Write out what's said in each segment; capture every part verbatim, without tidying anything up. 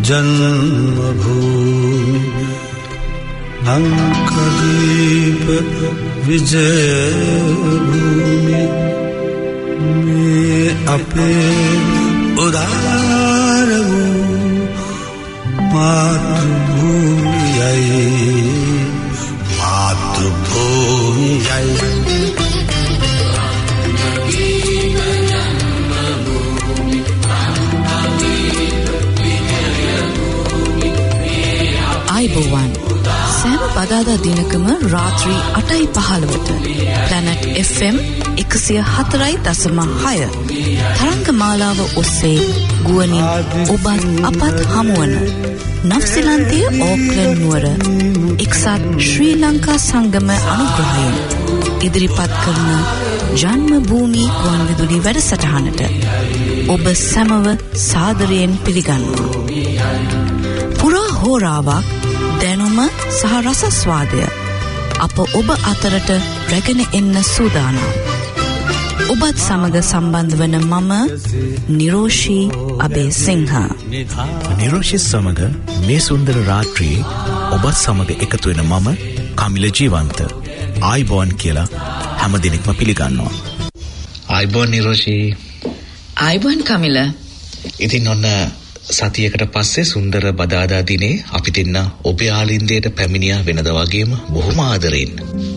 जन्मभूमि लंकादीप विजयभूमि में अपे उदार मातृभूमि मातृभूमि ආයුබෝවන් සෑම බදාදා දිනකම රාත්‍රී අටයි පහළොවට Planet F M එකසිය හතරයි දශම හය තරංග මාලාව ඔස්සේ ගුවනින් ඔබත් අපත් හමුවන නව්සීලන්තයේ ඕක්ලන්ඩ් නුවර එක්සත් ශ්‍රී ලංකා සංගම අනුග්‍රහයෙන් ඉදිරිපත් කරන ජන්ම භූමි ගුවන්විදුලි වැඩසටහනට ඔබ සැමව සාදරයෙන් පිළිගන්නවා. පුරා හෝරාවක් දැනුම සහ රසස්වාදය අප ඔබ අතරට රැගෙන එන්න සූදානම්. ඔබත් සමග සම්බන්ධ වන මම නිරෝෂී අබේසිංහ. නිරෝෂී සමග මේ සුන්දර රාත්‍රියේ ඔබත් සමග එකතු වෙන මම කමිල ජීවන්ත. ආයිබෝන් කියලා හැම දිනෙකම පිළිගන්නවා. ආයිබෝන් නිරෝෂී. ආයිබෝන් කමිල. ඉතින් ඔන්න සතියකට පස්සේ සුන්දර බදාදා දිනේ අපි දෙන්න ඔබේ ආලින්දයට පැමිණියා වෙනද වගේම බොහොම ආදරෙන්.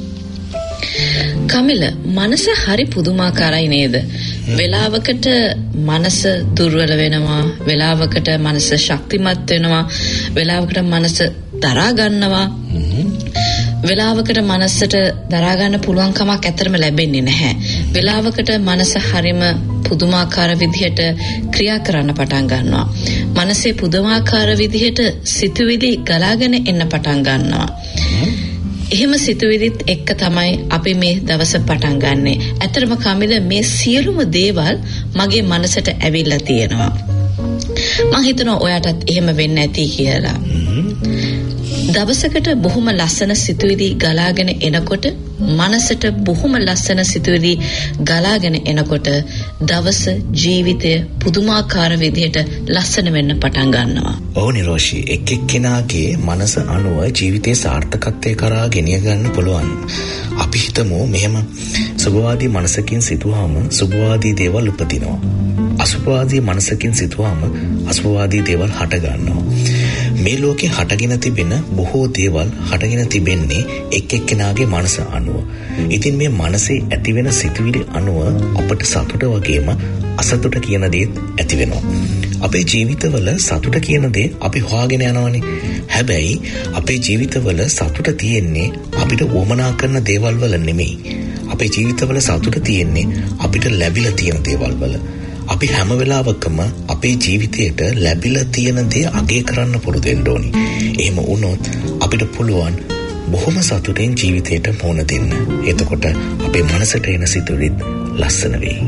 කමිල, මනස හරි පුදුමාකාරයි නේද? වෙලාවකට මනස දුර්වල වෙනවා, වෙලාවකට මනස ශක්තිමත් වෙනවා, වෙලාවකට මනස දරා ගන්නවා. වෙලාවකට මනසට දරා ගන්න පුළුවන් කමක් ඇත්තටම ලැබෙන්නේ නැහැ. වෙලාවකට මනස හරිම පුදුමාකාර විදිහට ක්‍රියා කරන්න පටන් ගන්නවා. මනසේ පුදුමාකාර විදිහට සිතුවිලි ගලාගෙන එන්න පටන් ගන්නවා. එහෙම සිතුවිලිත් එක්ක තමයි අපි මේ දවස පටන් ගන්නෙ. ඇත්තටම කමිල, මේ සියලුම දේවල් මගේ මනසට ඇවිල්ලා තියෙනවා. මම හිතනවා ඔයාටත් එහෙම වෙන්න ඇති කියලා. දවසකට බොහොම ලස්සන සිතුවිලි ගලාගෙන එනකොට, මනසට බොහොම ලස්සන සිතුවිලි ගලාගෙන එනකොට දවස ජීවිතය පුදුමාකාර විදිහට ලස්සන වෙන්න පටන් ගන්නවා. ඔව් නිරෝෂී, එක් එක්කෙනාගේ මනස අනුව ජීවිතේ සාර්ථකත්වයේ කරා ගෙනිය ගන්න පුළුවන්. අපි හිතමු මෙහෙම සුභවාදී මනසකින් සිතුවාම සුභවාදී දේවල් උපදිනවා. අසුභවාදී මනසකින් සිතුවාම අසුභවාදී දේවල් හට ගන්නවා. මේ ලෝකේ හටගෙන තිබෙන බොහෝ දේවල් හටගෙන තිබෙන්නේ එක් එක්කෙනාගේ මනස අනුව. ඉතින් මේ මනසේ ඇතිවෙන සිතුවිලි අනුව අපට සතුට වගේම අසතුට කියන දේත් ඇති වෙනවා. අපේ ජීවිතවල සතුට කියන දේ අපි හොයාගෙන යනවානේ. හැබැයි අපේ ජීවිතවල සතුට තියෙන්නේ අපිට වමනා කරන දේවල් වල නෙමෙයි. අපේ ජීවිතවල සතුට තියෙන්නේ අපිට ලැබිලා තියෙන දේවල් වල. අපි හැම වෙලාවකම අපේ ජීවිතයට ලැබිලා තියෙන දේ අගය කරන්න පුරුදු වෙන්න ඕනි. එහෙම වුණොත් අපිට පුළුවන් බොහොම සතුටින් ජීවිතයට මුහුණ දෙන්න. එතකොට අපේ මනසට එන සිතුවිලිත් ලස්සන වෙයි.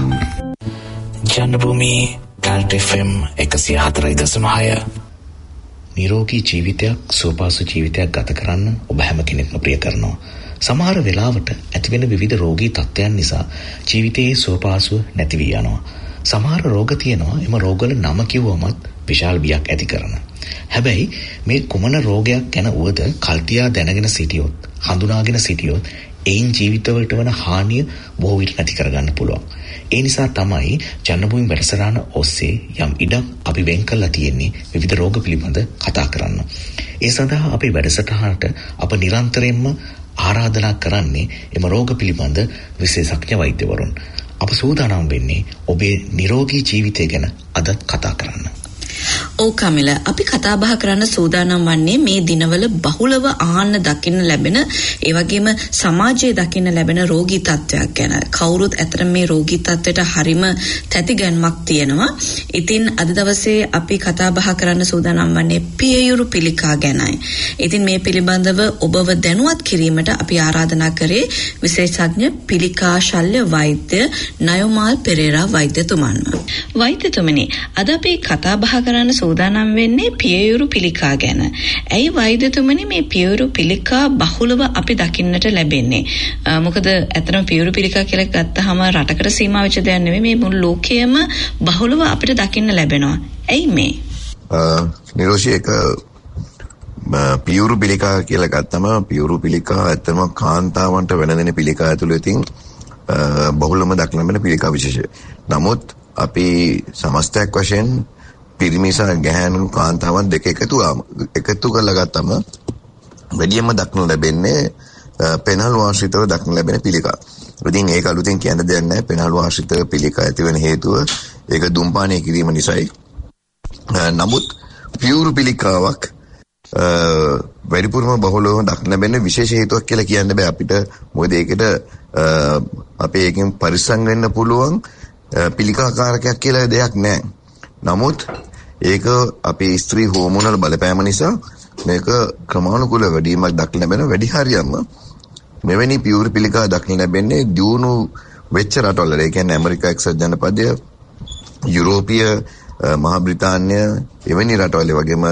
ජනභූමි Planet F M එකසිය හතරයි දශම හය. නිරෝගී ජීවිතයක්, සුවපහසු ජීවිතයක් ගත කරන්න ඔබ හැම කෙනෙක්ම ප්‍රිය කරනවා. සමහර වෙලාවට ඇතිවෙන විවිධ රෝගී තත්ත්වයන් නිසා ජීවිතයේ සුවපහසුව නැති වී යනවා. සමහර රෝග තියෙනවා, එම රෝගවල නම කිව්වමත් විශාල බියක් ඇති කරන. හැබැයි මේ කුමන රෝගයක් ගැන වුවද කල්තියා දැනගෙන සිටියොත්, හඳුනාගෙන සිටියොත් එයින් ජීවිතවලට වන හානිය බොහෝ විට නැති කරගන්න පුළුවන්. ඒ නිසා තමයි ජනභූමි වැඩසටහන ඔස්සේ යම් ඉඩක් අපි වෙන් කරලා තියෙන්නේ විවිධ රෝග පිළිබඳ කතා කරන්න. ඒ සඳහා අපේ වැඩසටහනට අප නිරන්තරයෙන්ම ආරාධනා කරන්නේ එම රෝග පිළිබඳ විශේෂඥ වෛද්‍යවරුන්. අප සූදානම් වෙන්නේ ඔබේ නිරෝගී ජීවිතය ගැන අද කතා කරන්න. ඔව් කමිල, අපි කතා බහ කරන්න සූදානම් වන්නේ මේ දිනවල බහුලව ආන්න දකින්න ලැබෙන, ඒ වගේම සමාජයේ දකින්න ලැබෙන රෝගී තත්ත්වයක් ගැන. කවුරුත් ඇත්තට මේ රෝගී තත්ත්වයට හරිම තැතිගැන්මක් තියෙනවා. ඉතින් අද දවසේ අපි කතා බහ කරන්න සූදානම් වන්නේ පියයුරු පිළිකා ගැනයි. ඉතින් මේ පිළිබඳව ඔබව දැනුවත් කිරීමට අපි ආරාධනා කරේ විශේෂඥ පිළිකා ශල්‍ය වෛද්‍ය නයෝමාල් පෙරේරා වෛද්‍යතුමන්ව. වෛද්‍යතුමනි, අද අපි කතා බහ කරන්න සූදානම් වෙන්නේ පියයුරු පිළිකා ගැන. ඇයි වෛද්‍යතුමනි මේ පියයුරු පිළිකා බහුලව අපි දකින්නට ලැබෙන්නේ? මොකද ඇත්තටම පියයුරු පිළිකා කියලා ගත්තාම රටකට සීමා වෙච්ච දෙයක් නෙමෙයි, මේ මුළු ලෝකයේම බහුලව අපිට දකින්න ලැබෙනවා. ඇයි මේ? නිරෝෂි එක පියුරු පිළිකා කියලා ගත්තම පියුරු පිළිකා ඇත්තම කාන්තාවන්ට වෙනදෙන පිළිකා ඇතුළේ තියෙන බහුලම දක්න ලැබෙන පිළිකා විශේෂය. නමුත් අපි සමස්තයක් වශයෙන් පිරිමි සහ ගැහැණු කාන්තාවන් දෙක එකතු එකතු කරලා ගත්තම වැඩියෙන්ම දක්න ලැබෙන්නේ පෙනහළු ආශ්‍රිතව දක්න ලැබෙන පිළිකා. ඉතින් ඒක අලුතෙන් කියන්න දෙයක් නැහැ. පෙනහළු ආශ්‍රිත පිළිකා ඇති වෙන හේතුව ඒක දුම්පානය කිරීම නිසායි. නමුත් පියුරු පිළිකාවක් වැඩිපුරම බහුලව දක්න ලැබෙන විශේෂ හේතුවක් කියලා කියන්න බෑ අපිට. මොකද ඒකට අපේ එකෙන් පරිස්සම් වෙන්න පුළුවන් පිළිකාකාරකයක් කියලා දෙයක් නැහැ. නමුත් ඒක අපේ ස්ත්‍රී හෝමෝනල් බලපෑම නිසා මේක ක්‍රමානුකූල වැඩිවීමක් දක්න ලැබෙන වැඩි හරියක්ම මෙවැනි පියුරු පිළිකා දක්න ලැබෙන්නේ දියුණු වෙච්ච රටවල. ඒ කියන්නේ ඇමරිකා එක්සත් ජනපදය, යුරෝපීය මහා බ්‍රිතාන්‍ය එවැනි රටවල වගේම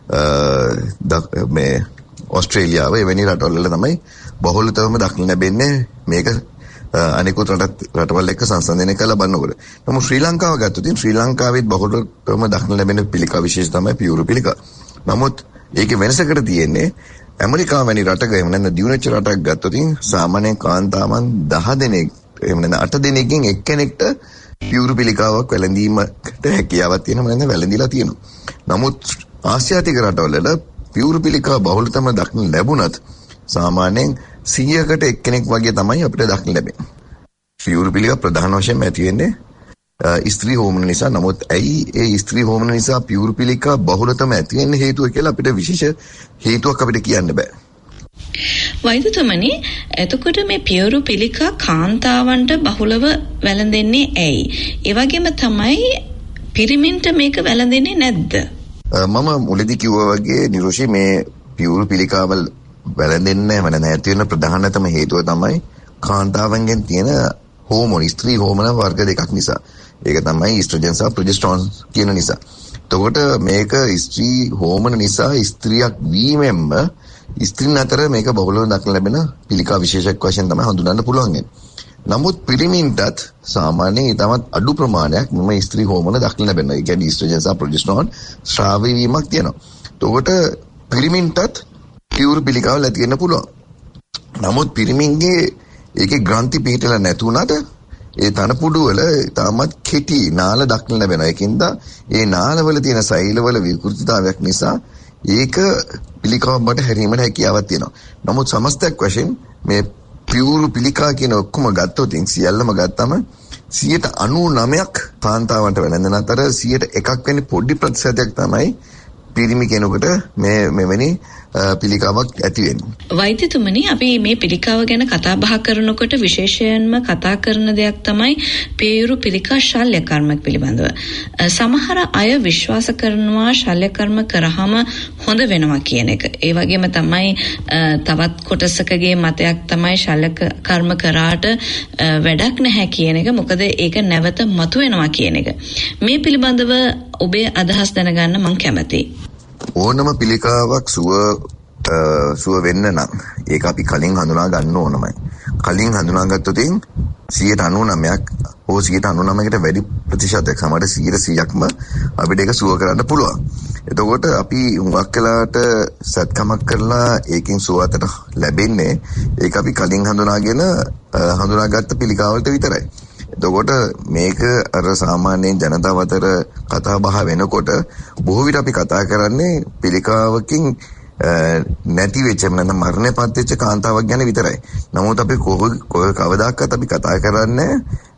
මේ ඕස්ට්‍රේලියාව එවැනි රටවල තමයි බහුලතවම දක්න ලැබෙන්නේ මේක අනිකුත් රට රටවල් එක්ක සංසන්දනය කරලා බලනකොට. නමුත් ශ්‍රී ලංකාව ගත්තොත් ශ්‍රී ලංකාවෙත් බහුලතවම දක්න ලැබෙන පිළිකා විශේෂ තමයි පියුරු පිළිකා. නමුත් ඒකේ වෙනසකට තියෙන්නේ ඇමරිකාව වැනි රටක එහෙම නැත්නම් දියුණුවෙච්ච රටක් ගත්තොත් සාමාන්‍යයෙන් කාන්තාවන් දහ දෙනෙක් එහෙම නැත්නම් අට දෙනෙක්ගෙන් එක්කෙනෙක්ට පියුරු පිළිකාවක් වැළඳීමකට හැකියාවක් තියෙනවා නැත්නම් වැළඳිලා තියෙනවා. නමුත් ආසියාතික රටවල පියුරු පිළිකා බහුලතම දක්න ලැබුණත් සාමාන්‍යයෙන් සියයකට එක්කෙනෙක් වගේ තමයි අපිට දක්න ලැබෙන්නේ. පියුරු පිළිකා ප්‍රධාන වශයෙන්ම ඇති වෙන්නේ ස්ත්‍රී හෝමෝන නිසා. නමුත් ඇයි ඒ ස්ත්‍රී හෝමෝන නිසා පියුරු පිළිකා බහුලතම ඇති වෙන්න හේතුව කියලා අපිට විශේෂ හේතුවක් අපිට කියන්න බෑ. වෛද්‍යතුමනි, එතකොට මේ පියුරු පිළිකා කාන්තාවන්ට බහුලව වැළඳෙන්නේ ඇයි? ඒ වගේම තමයි පිරිමින්ට මේක වැළඳෙන්නේ නැද්ද? මම මුලදී කිව්වා වගේ නිරෝෂි මේ පියුරු පිළිකාවල් වැළඳෙන්නේ නැහැ නැති වෙන ප්‍රධානතම හේතුව තමයි කාන්තාවන්ගෙන් තියෙන හෝමෝන ස්ත්‍රී හෝමෝන වර්ග දෙකක් නිසා. ඒක තමයි ඊස්ට්‍රජන් සහ ප්‍රොජෙස්ටරෝන් කියන නිසා. එතකොට මේක ස්ත්‍රී හෝමෝන නිසා ස්ත්‍රියක් වීමෙන්ම ස්ත්‍රීන් අතර මේක බහුලව දක්න ලැබෙන පිළිකා විශේෂයක් වශයෙන් තමයි හඳුනන්න පුළුවන්. නමුත් පිරිමින්ටත් සාමාන්‍යයෙන් ඊටමත් අඩු ප්‍රමාණයක් මේ ස්ත්‍රී හෝමෝන දක්න ලැබෙනවා. ඒ කියන්නේ ඊස්ට්‍රජන් සහ ප්‍රොජෙස්ටරෝන් ශ්‍රාවී වීමක් තියෙනවා. එතකොට පිරිමින්ටත් පියුරු පිළිකාවල් ඇති වෙන්න පුළුවන්. නමුත් පිරිමින්ගේ ඒකේ ග්‍රන්ථි පිහිටලා නැතුණට ඒ තනපුඩු වල තාමත් කෙටි නාල දක්න ලැබෙනවා. ඒකින්ද ඒ නාලවල තියෙන සෛලවල විකෘතිතාවයක් නිසා ඒක පිළිකාවකට හැරීමට හැකියාවක් තියෙනවා. නමුත් සමස්තයක් වශයෙන් මේ පියුරු පිළිකා කියන ඔක්කොම ගත්තොත් සියල්ලම ගත්තම සියයට අනූනවයක් කාන්තාවන්ට වැළඳන අතර සියයට එකක් වෙන පොඩි ප්‍රතිශතයක් තමයි පිරිමි කෙනෙකුට මේ මෙවැනි පිළිකාවක් ඇති වෙන්නේ. වෛද්‍යතුමනි, අපි මේ පිළිකාව ගැන කතා බහ කරනකොට විශේෂයෙන්ම කතා කරන දෙයක් තමයි පියුරු පිළිකා ශල්‍ය කර්ම පිළිබඳව. සමහර අය විශ්වාස කරනවා ශල්‍ය කර්ම කරාම හොඳ වෙනවා කියන එක. ඒ වගේම තමයි තවත් කොටසකගේ මතයක් තමයි ශල්‍ය කර්ම කරාට වැඩක් නැහැ කියන එක. මොකද ඒක නැවත මතුවෙනවා කියන එක. මේ පිළිබඳව ඔබේ අදහස් දැනගන්න මම කැමතියි. ඕනම පිළිකාවක් සුව සුව වෙන්න නම් ඒක අපි කලින් හඳුනා ගන්න ඕනමයි. කලින් හඳුනාගත්තොත් සියයට අනූනවයක් හෝ සියයට අනූනවයකට වැඩි ප්‍රතිශතයක් සමහර සියයට සීයක්ම අපිට ඒක සුව කරන්න පුළුවන්. එතකොට අපි හුඟක් වෙලාවට සත්කමක් කරලා ඒකෙන් සුව අතට ලැබෙන්නේ ඒක අපි කලින් හඳුනාගෙන හඳුනාගත්ත පිළිකාවලට විතරයි. එතකොට මේක අර සාමාන්‍යයෙන් ජනතාව අතර කතා බහ වෙනකොට බොහෝ විට අපි කතා කරන්නේ පිළිකාවකින් නැති වෙච්ච නැත්නම් මරණයපත් වෙච්ච කාන්තාවක් ගැන විතරයි. නමුත් අපි කොහොම කවදාකවත් අපි කතා කරන්නේ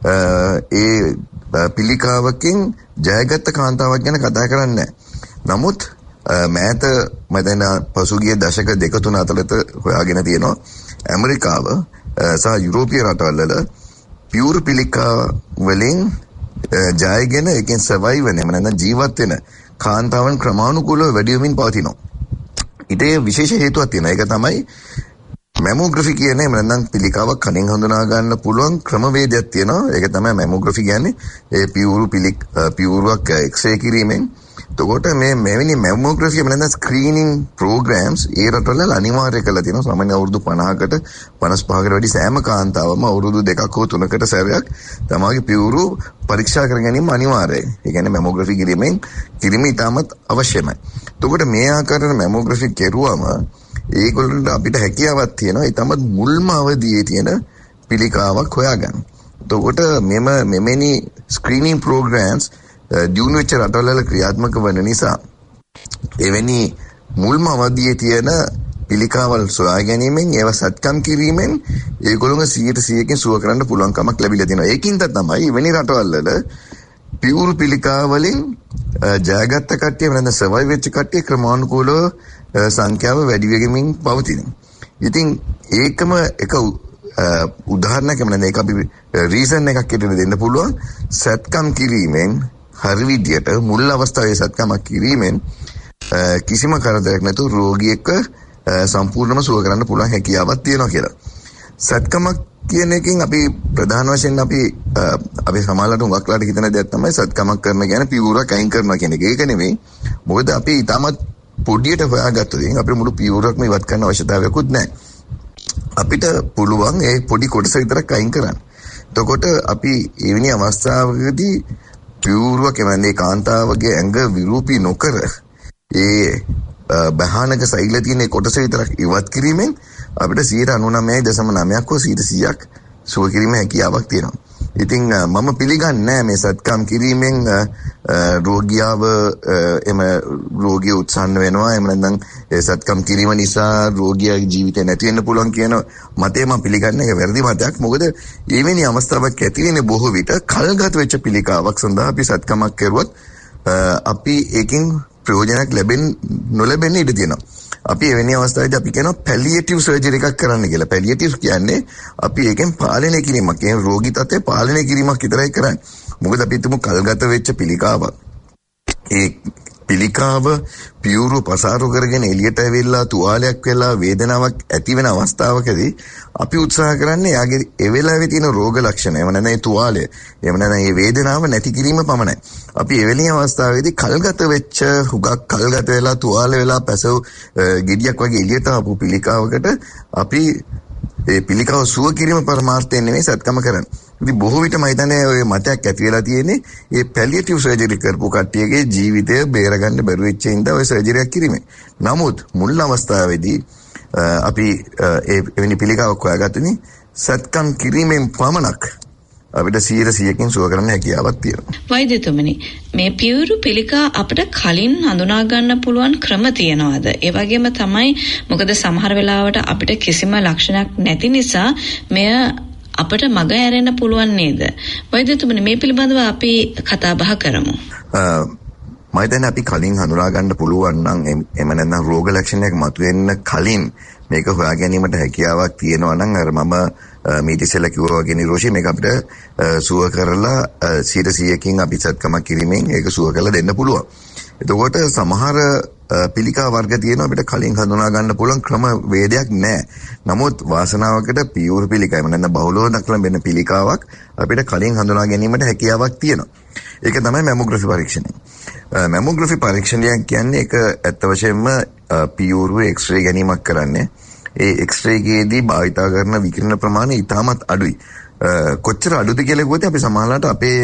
ඒ පිළිකාවකින් ජයගත්ත කාන්තාවක් ගැන කතා කරන්නේ නැහැ. නමුත් මෑත මදන පසුගිය දශක දෙක තුන අතරත හොයාගෙන තියෙනවා ඇමරිකාව සහ යුරෝපීය රටවල පියුරු පිළිකා වලින් ජයගෙන එකෙන් සර්වයිව් වෙන නැත්නම් ජීවත් වෙන කාන්තාවන් ක්‍රමානුකූලව වැඩි වෙමින් පවතිනවා. ඊට විශේෂ හේතුවක් තියෙනවා. ඒක තමයි මැමෝග්‍රැෆි කියන්නේ නැත්නම් පිළිකාවක් කලින් හඳුනා ගන්න පුළුවන් ක්‍රමවේදයක් තියෙනවා. ඒක තමයි මැමෝග්‍රැෆි කියන්නේ. ඒ පියුරු පිළික් පියුරුවක් එක්ස්රේ කිරීමෙන් එතකොට මේ මෙවැනි මැමෝග්‍රෆි එහෙම නැත්නම් ස්ක්‍රීනින් ප්‍රෝග්‍රෑම්ස් ඒ රටවල අනිවාර්ය කරලා තියෙනවා. සාමාන්‍ය අවුරුදු පනහකට පනස් පහකට වැඩි සෑම කාන්තාවම අවුරුදු දෙකක් හෝ තුනකට සැරයක් තමගේ පියවරු පරීක්ෂා කර ගැනීම අනිවාර්යයි. ඒ කියන්නේ මැමෝග්‍රෆි කිරීමෙන් කිරීම ඉතාමත් අවශ්‍යමයි. එතකොට මේ ආකාරයට මැමෝග්‍රෆි කෙරුවම ඒගොල්ලන්ට අපිට හැකියාවක් තියෙනවා ඉතාමත් මුල්ම අවදියේ තියෙන පිළිකාවක් හොයාගන්න. එතකොට මෙම මෙමෙනි ස්ක්‍රීනින් ප්‍රෝග්‍රෑම්ස් දියුණු වෙච්ච රටවල ක්‍රියාත්මක වන නිසා එවැනි මුල්ම අවදියේ තියෙන පිළිකාවල් සොයා ගැනීමෙන් ඒව සත්කම් කිරීමෙන් ඒගොල්ලෝගේ සියයට සීයකින් සුව කරන්න පුළුවන් කමක් ලැබිලා තියෙනවා. ඒකින්ද තමයි එවැනි රටවල් වල පියුරු පිළිකාවලින් ජයගත්ත කට්ටිය වෙනද සර්වයිව් වෙච්ච කට්ටිය ක්‍රමානුකූලව සංඛ්‍යාව වැඩි වෙමින් පවතිනවා. ඉතින් ඒකම එක උදාහරණයක් වෙන එක අපි රීසන් එකක් හිතෙන්න දෙන්න පුළුවන්. සත්කම් කිරීමෙන් හරි විදියට මුල් අවස්ථාවේ සත්කමක් කිරීමෙන් කිසිම කරදරයක් නැතුව රෝගියෙක් සම්පූර්ණයෙන්ම සුව කරන්න පුළුවන් හැකියාවක් තියෙනවා කියලා. සත්කමක් කියන එකෙන් අපි ප්‍රධාන වශයෙන් අපි අපි සමාජලට උගක්ලාට හිතන දෙයක් තමයි සත්කමක් කරන කියන්නේ පියවරක් අයින් කරනවා කියන එක. ඒක නෙමෙයි. මොකද අපි ඊටමත් පොඩියට හොයාගත්තොත් අපේ මුළු පියවරක්ම ඉවත් කරන්න අවශ්‍යතාවයක්වත් නැහැ. අපිට පුළුවන් ඒ පොඩි කොටස විතරක් අයින් කරන්න. එතකොට අපි එවැනි අවස්ථාවකදී පියවරක් කියන්නේ කාන්තාවගේ ඇඟ විරූපී නොකර ඒ බහානක සෛල තියෙන කොටස විතරක් ඉවත් කිරීමෙන් අපිට සියයට අනූනවය දශම නවයක් හෝ සියයට සීයක් සුව කිරීමේ හැකියාවක් තියෙනවා. ඉතින් මම පිළිගන්නේ නැහැ මේ සත්කම් කිරීමෙන් රෝගියාව එම රෝගිය උත්සන්න වෙනවා එහෙම නැත්නම් ඒ සත්කම් කිරීම නිසා රෝගියාගේ ජීවිතය නැති වෙන්න පුළුවන් කියන මතය මම පිළිගන්නේ. ඒක වැරදි මතයක්. මොකද ඊවෙනි අවස්ථාවක් ඇති වෙන්නේ බොහෝ විට කල්ගත වෙච්ච පිළිකාවක් සඳහා අපි සත්කමක් කරුවොත් අපි ඒකෙන් ප්‍රයෝජනයක් ලැබෙන්න නොලැබෙන්න ඉඩ තියෙනවා. අපි එවැනි අවස්ථාවේදී අපි කියනවා පැලියටිව් සර්ජරි එකක් කරන්න කියලා. පැලියටිව් කියන්නේ අපි ඒකෙන් පාලනය කිරීමක්. ඒ රෝගී තත්ත්වය පාලනය කිරීමක් විතරයි කරන්නේ. මොකද අපි හිතමු කල්ගත වෙච්ච පිළිකාවක්. ඒ පිළිකාව පියුරු පසාරු කරගෙන එළියට ඇවිල්ලා තුවාලයක් වෙලා වේදනාවක් ඇති වෙන අවස්ථාවකදී අපි උත්සාහ කරන්නේ යාගේ ඒ වෙලාවේ තියෙන රෝග ලක්ෂණ එව නැත්නම් ඒ තුවාලය එව නැත්නම් ඒ වේදනාව නැති කිරීම පමණයි. අපි එවැනි අවස්ථාවේදී කල්ගත වෙච්ච හුඟක් කල්ගත වෙලා තුවාල වෙලා පැසව ගෙඩියක් වගේ එළියට ආපු පිළිකාවකට අපි ඒ පිළිකාව සුව කිරීම පරමාර්ථයෙන් නෙමෙයි සත්කම කරන්නේ. ඉතින් බොහෝ විට මම හිතන්නේ ඔය මතයක් ඇති වෙලා තියෙන්නේ මේ පැලියටිව් සර්ජරි කරපු කට්ටියගේ ජීවිතය බේරගන්න බැරුව වෙච්ච ඉඳලා ඔය සර්ජරි එකක් කිරීමේ. නමුත් මුල් අවස්ථාවේදී අපි ඒ එවැනි පිළිකාවක් හොයාගත්තනේ සත්කම් කිරීමෙන් පමණක් අපිට සියයට සීයකින් සුව කරන්න හැකියාවක් තියෙනවා. වෛද්‍යතුමනි, මේ පියවරු පිළිකා අපිට කලින් හඳුනා ගන්න පුළුවන් ක්‍රම තියනවාද? ඒ වගේම තමයි මොකද සමහර වෙලාවට අපිට කිසිම ලක්ෂණයක් නැති නිසා මෙය අපට මග ඇරෙන්න පුළුවන් නේද? වෛද්‍යතුමනි, මේ පිළිබඳව අපි කතා බහ කරමු. මම හිතන්නේ අපි කලින් හඳුනා ගන්න පුළුවන් නම් එම නැත්නම් රෝග ලක්ෂණයක් මතුවෙන්න කලින් මේක හොයා ගැනීමට හැකියාවක් තියෙනවා නම් අර මම මීට ඉස්සෙල්ලා කිව්වා වගේ නිරෝෂී මේක අපිට සුව කරලා සියයට සීයකින් අපි සත්කමක් කිරීමෙන් ඒක සුව කරලා දෙන්න පුළුවන්. එතකොට සමහර පිළිකා වර්ග තියෙනවා අපිට කලින් හඳුනා ගන්න පුළුවන් ක්‍රම වේදයක් නැහැ. නමුත් වාසනාවකට පියවර පිළිකා එම නැත්නම් බහුලව දක්වන වෙන පිළිකාවක් අපිට කලින් හඳුනා ගැනීමට හැකියාවක් තියෙනවා. ඒක තමයි මැමෝග්‍රෆි පරීක්ෂණය. මැමෝග්‍රෆි පරීක්ෂණය කියන්නේ ඒක ඇත්ත වශයෙන්ම පියවරුවේ එක්ස්රේ ගැනීමක් කරන්නේ. ඒ එක්ස්රේ ගේදී භාවිතා කරන විකිරණ ප්‍රමාණය ඉතාමත් අඩුයි. කොච්චර අඩුද කියලා කිව්වොත් අපි සමහරවිට අපේ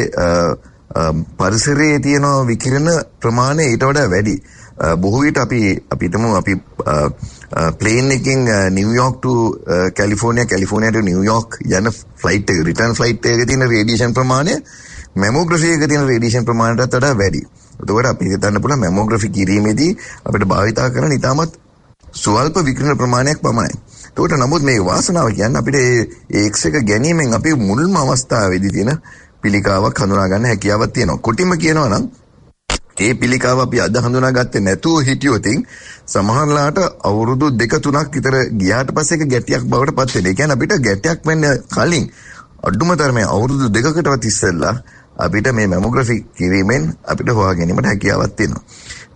පරිසරයේ තියෙන විකිරණ ප්‍රමාණය ඊට වඩා වැඩි. බොහෝ විට අපි අපි හිතමු අපි ප්ලේන් එකකින් New York to California California to New York යන ෆ්ලයිට් එක රිටර්න් ෆ්ලයිට් එකේ තියෙන රේඩියේෂන් ප්‍රමාණය මැමෝග්‍රෆි එකේ තියෙන රේඩියේෂන් ප්‍රමාණයටත් වඩා වැඩි. එතකොට අපි හිතන්න පුළුවන් මැමෝග්‍රෆි කිරීමේදී අපිට භාවිතා කරන ඉතාමත් ස්වල්ප විකිරණ ප්‍රමාණයක් පමණයි. එතකොට නමුත් මේ වාසනාව කියන්නේ අපිට ඒ එක්ස් එක ගැනීමෙන් අපි මුල්ම අවස්ථාවේදී තියෙන පිළිකාවක් හඳුනා ගන්න හැකියාවක් තියෙනවා. කොටිම කියනවා නම් ඒ පිළිකාව අපි අද හඳුනාගත්තේ නැතුව හිටියොත් සමහරලාට අවුරුදු දෙක තුනක් විතර ගියාට පස්සේ ඒක ගැටියක් බවට පත් වෙනවා. ඒ කියන්නේ අපිට ගැටයක් වෙන්න කලින් අඩුම තරමේ අවුරුදු දෙකකටවත් ඉස්සෙල්ලා අපිට මේ මැමෝග්‍රෆි කිරීමෙන් අපිට හොයා ගැනීමට හැකියාවක් තියෙනවා.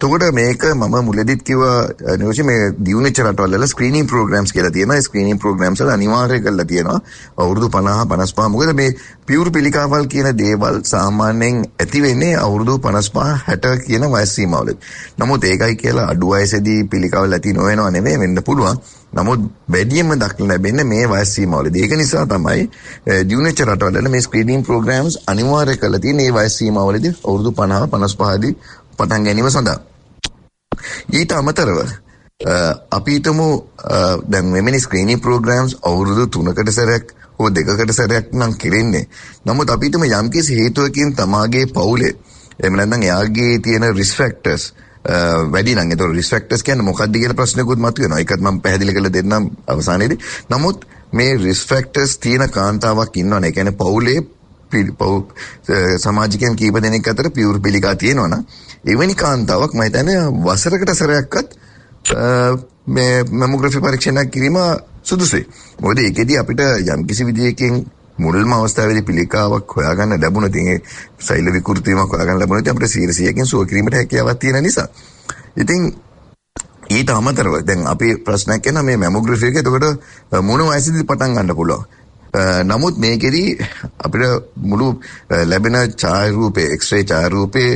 එතකොට මේක මම මුලදිත් කිව්වා නිරෝෂි මේ දියුණුවෙච්ච රටවල ස්ක්‍රීනින් ප්‍රෝග්‍රෑම්ස් කියලා තියෙනවා. ඒ ස්ක්‍රීනින් ප්‍රෝග්‍රෑම්ස් වල අනිවාර්ය කරලා තියෙනවා අවුරුදු පනහ පනස් පහ. මොකද මේ පියුරු පිළිකාවල් කියන දේවල් සාමාන්‍යයෙන් ඇති වෙන්නේ අවුරුදු පනස් පහ හැට කියන වයස් සීමාවලදී. නමුත් ඒකයි කියලා අඩු වයසේදී පිළිකාවල් ඇති නොවෙනව නෙමෙයි, වෙන්න පුළුවන්. නමුත් වැඩියෙන්ම දක්න ලැබෙන්නේ මේ වයස් සීමාවලදී. ඒක නිසා තමයි දියුණුවෙච්ච රටවල මේ ස්ක්‍රීනින් ප්‍රෝග්‍රෑම්ස් අනිවාර්ය කරලා තියෙන්නේ මේ වයස් සීමාවලදී අවුරුදු පනහ පනස් පහ දී පටන් ගැනීම සඳහා. ඊට අමතරව අපි හිතමු දැන් මෙවැනි ස්ක්‍රීනින් ප්‍රෝග්‍රෑම්ස් අවුරුදු තුනකට සැරයක් හෝ දෙකකට සැරයක් නම් කෙරෙන්නේ. නමුත් අපි හිතමු යම්කිසි හේතුවකින් තමාගේ පවුලේ එහෙම නැත්නම් එයාගේ තියෙන රිස්ක් ෆැක්ටර්ස් වැඩි නම්, ඒතකොට රිස්ක් ෆැක්ටර්ස් කියන්නේ මොකක්ද කියලා ප්‍රශ්නකුත් මතුවෙනවා. ඒකත් මම පැහැදිලි කරලා දෙන්නම් අවසානයේදී. නමුත් මේ රිස්ක් ෆැක්ටර්ස් තියෙන කාන්තාවක් ඉන්නවනේ. ඒ කියන්නේ පවුලේ සමාජිකයන් කීප දෙනෙක් අතර පියුරු පිළිකා තියෙනවනම් එවැනි කාන්තාවක් මම හිතන්නේ වසරකට සැරයක්වත් මේ මැමෝග්‍රැෆි පරීක්ෂණයක් කිරීම සුදුසුයි. මොකද ඒකෙදී අපිට යම්කිසි විදියකින් මුල්ම අවස්ථාවේදී පිළිකාවක් හොයාගන්න ලැබුණොත්, ඉතින් ඒ සෛල විකෘතියක් හොයාගන්න ලැබුණොත් අපිට සියයට සීයකින් සුව කිරීමට හැකියාවක් තියෙන නිසා. ඉතින් ඊට අමතරව දැන් අපි ප්‍රශ්නයක් කරන මේ මැමෝග්‍රැෆි එක එතකොට මොන වයසේදී පටන් ගන්න පුළුවන්? නමුත් මේකෙදී අපිට මුළු ලැබෙන ඡායාරූපේ එක්ස්රේ ඡායාරූපේ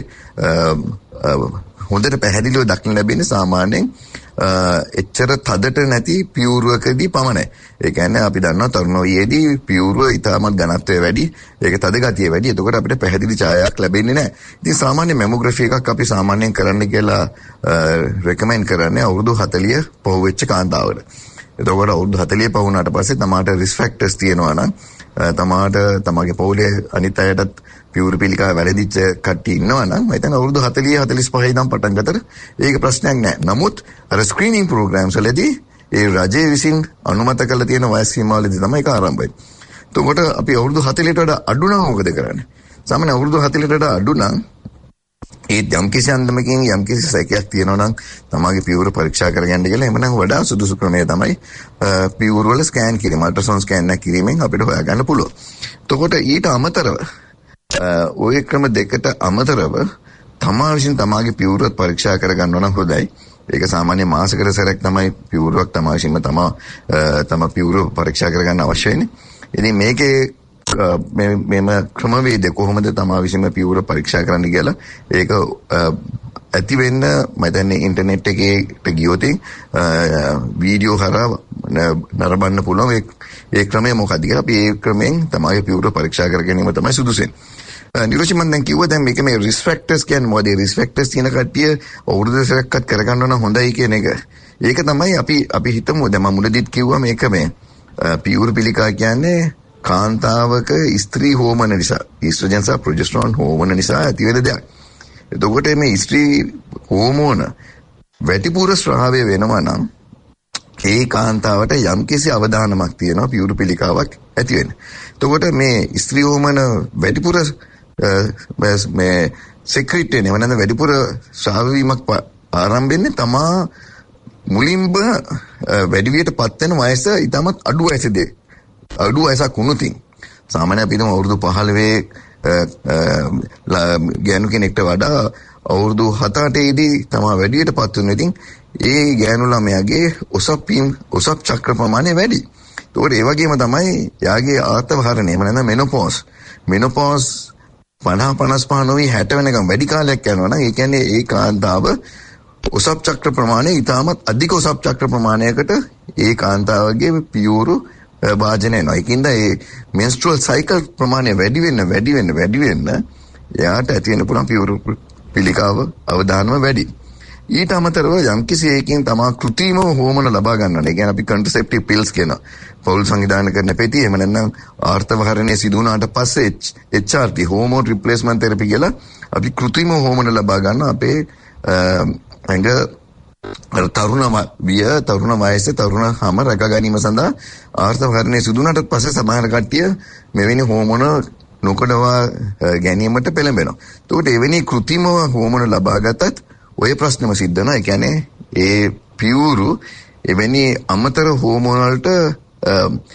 හොඳට පැහැදිලිව දක්න ලැබෙන්නේ සාමාන්‍යයෙන් එච්චර තදට නැති පියුරුවකදී පමණයි. ඒ කියන්නේ අපි දන්නවා තරුණ වයේදී පියුරුව ඉතාමත් ඝනත්වය වැඩි, ඒක තද ගතිය වැඩි. එතකොට අපිට පැහැදිලි ඡායාවක් ලැබෙන්නේ නැහැ. ඉතින් සාමාන්‍ය මැමෝග්‍රැෆි එකක් අපි සාමාන්‍යයෙන් කරන්න කියලා රෙකමෙන්ඩ් කරන්නේ අවුරුදු හතළිය පහු වෙච්ච කාන්තාවට. එතකොට අවුරුදු හතළිය පහ වුණාට පස්සේ තමාට රිස්ක් ෆැක්ටර්ස් තියෙනවා නම්, තමාට තමගේ පවුලේ අනිත් අයටත් පියුරු පිළිකාව වැළඳිච්ච කට්ටිය ඉන්නවා නම් මම හිතන්නේ අවුරුදු හතළිය හතළිස් පහ ඉඳන් පටන් ගත්තට ඒක ප්‍රශ්නයක් නෑ. නමුත් අර ස්ක්‍රීනින් ප්‍රෝග්‍රෑම්ස් වලදී ඒ රජය විසින් අනුමත කරලා තියෙන වයස් සීමාවලදී තමයි ඒක ආරම්භ වෙන්නේ. එතකොට අපි අවුරුදු හතළියට වඩා අඩු නම් මොකද කරන්නේ? සාමාන්‍ය අවුරුදු හතළියට වඩා අඩු නම් ඒ යම්කිසි අන්දමකින් යම්කිසි සැකයක් තියෙනවා නම් තමාගේ පියවර පරීක්ෂා කරගන්න කියලා. එහෙමනම් වඩා සුදුසු ක්‍රමය තමයි පියවර වල ස්කෑන් කිරීම, අල්ට්‍රාසවුන්ඩ් ස්කෑන් එකක් කිරීමෙන් අපිට හොයාගන්න පුළුවන්. එතකොට ඊට අමතරව ඔය ක්‍රම දෙකට අමතරව තමා විසින් තමාගේ පියවරත් පරීක්ෂා කරගන්නවා නම් හොඳයි. ඒක සාමාන්‍ය මාසෙකට සැරයක් තමයි පියවරක් තමා විසින්ම තමා තම පියවර පරීක්ෂා කරගන්න අවශ්‍ය වෙන්නේ. ඉතින් මේකේ මේ මේම ක්‍රමවේදය කොහොමද තමා විසින්ම පියවර පරීක්ෂා කරන්න කියලා ඒක ඇති වෙන්න මම දන්නේ ඉන්ටර්නෙට් එකේ ගියොත් වීඩියෝ හරහා නරඹන්න පුළුවන්. ඒ ඒ ක්‍රමය මොකක්ද කියලා අපි ඒ ක්‍රමෙන් තමයි පියවර පරීක්ෂා කර ගැනීම තමයි සුදුසුනේ. නිරෝෂි මම දැන් කිව්වා දැන් මේක මේ රිස්ක් ෆැක්ටර්ස් කියන්නේ මොකද? රිස්ක් ෆැක්ටර්ස් තියෙන කට්ටිය අවුරුදු දෙකක්වත් කරගන්න නම් හොඳයි කියන එක. ඒක තමයි අපි අපි හිතමු දැන් මම මුලදීත් කිව්වා මේක මේ පියවර පිළිකා කියන්නේ කාන්තාවක ස්ත්‍රී හෝමෝන නිසා, ඊස්ට්‍රජන් සහ ප්‍රොජෙස්ටරෝන් හෝමෝන නිසා ඇති වෙන දෙයක්. එතකොට මේ ස්ත්‍රී හෝමෝන වැඩිපුර ස්‍රාවය වෙනවා නම් ඒ කාන්තාවට යම්කිසි අවදානමක් තියෙනවා පියවර පිළිකාවක් ඇති වෙන්න. එතකොට මේ ස්ත්‍රී හෝමෝන වැඩිපුර මේ සෙක්‍රීට් වෙන වෙනද වැඩිපුර ස්‍රාව වීමක් ආරම්භ වෙන්නේ තමා මුලින්ම වැඩි වියට පත් වෙන වයස ඊටමත් අඩු වයසේදී. අඩු වයසක් වුණොතින් සාමාන්‍ය අපි හිතමු අවුරුදු පහළොව ගෑනු කෙනෙක්ට වඩා අවුරුදු හත අටේදී තමයි වැඩියට පත් වෙනවා. ඉතින් ඒ ගෑනු ළමයාගේ ඔසප්පීම් ඔසප් චක්‍ර ප්‍රමාණය වැඩි. ඒතකොට ඒ වගේම තමයි යාගේ ආතවහරණය එහෙම නැත්නම් මෙනෝපෝස් මෙනෝපෝස් පනහ පනස් පහ නොවි හැට වෙනකම් වැඩි කාලයක් යනවා නම් ඒ කියන්නේ ඒ කාන්තාව ඔසප් චක්‍ර ප්‍රමාණය ඊටමත් අධික ඔසප් චක්‍ර ප්‍රමාණයකට ඒ කාන්තාවගේ පියවරු භාජනය වෙනවා. ඒකින්ද ඒ මෙන්ස්ට්‍රුවල් සයිකල් ප්‍රමාණය වැඩි වෙන්න වැඩි වෙන්න වැඩි වෙන්න එයාට ඇති වෙන පුළුවන් පියවර පිළිකාව අවදානම වැඩි. ඊට අමතරව යම්කිසි එකකින් තමා කෘත්‍රිමව හෝමෝන ලබා ගන්නවා. ඒ කියන්නේ අපි කන්ට්‍රසෙප්ටිව් පිල්ස් කියනවා. පෞල් සංවිධානය කරන පෙති එහෙම නැත්නම් ආර්තවහරණය සිදු වුණාට පස්සේ H R T hormone replacement therapy කියලා අපි කෘත්‍රිමව හෝමෝන ලබා ගන්නවා අපේ ඇඟ තරුණ විය තරුණ වයසේ තරුණ හැම රැක ගැනීම සඳහා ආර්තවහරණය සිදු වුණාට පස්සේ සමහර කට්ටිය මෙවැනි හෝමෝන නොකඩවා ගැනීමට පෙළඹෙනවා. ඒකට එවැනි කෘත්‍රිමව හෝමෝන ලබා ගත්තත් ඔය ප්‍රශ්නම සිද්ධ වෙනවා. ඒ කියන්නේ ඒ පියවරු එවැනි අමතර හෝමෝන වලට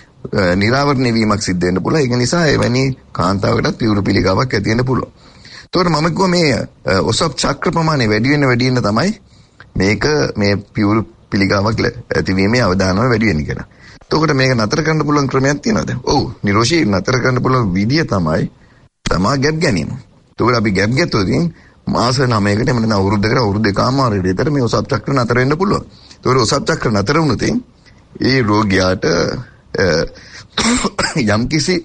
නිරාවරණය වීමක් සිද්ධ වෙන්න පුළුවන්. ඒක නිසා එවැනි කාන්තාවකටත් පියවරු පිළිකාවක් ඇති වෙන්න පුළුවන්. ඒතකොට මම කිව්වා මේ ඔසප් චක්‍ර ප්‍රමාණය වැඩි වෙන වැඩි වෙන තමයි මේක මේ පියුරු පිළිකාවක් ඇතිවීමේ අවදානම වැඩි වෙන්නේ කියලා. එතකොට මේක නතර කරන්න පුළුවන් ක්‍රමයක් තියෙනවද? ඔව්, නිරෝෂී නතර කරන්න පුළුවන් විදිය තමයි තමා ගැප් ගැනීම. එතකොට අපි ගැප් ගත්තොත් මාස නවයකට එමෙන්න අවුරුද්දකට අවුරුදු දෙකමාරකට විතර මේ ඔසප් චක්‍ර නතර වෙන්න පුළුවන්. එතකොට ඔසප් චක්‍ර නතර වුණොත් ඒ රෝගියාට යම්කිසි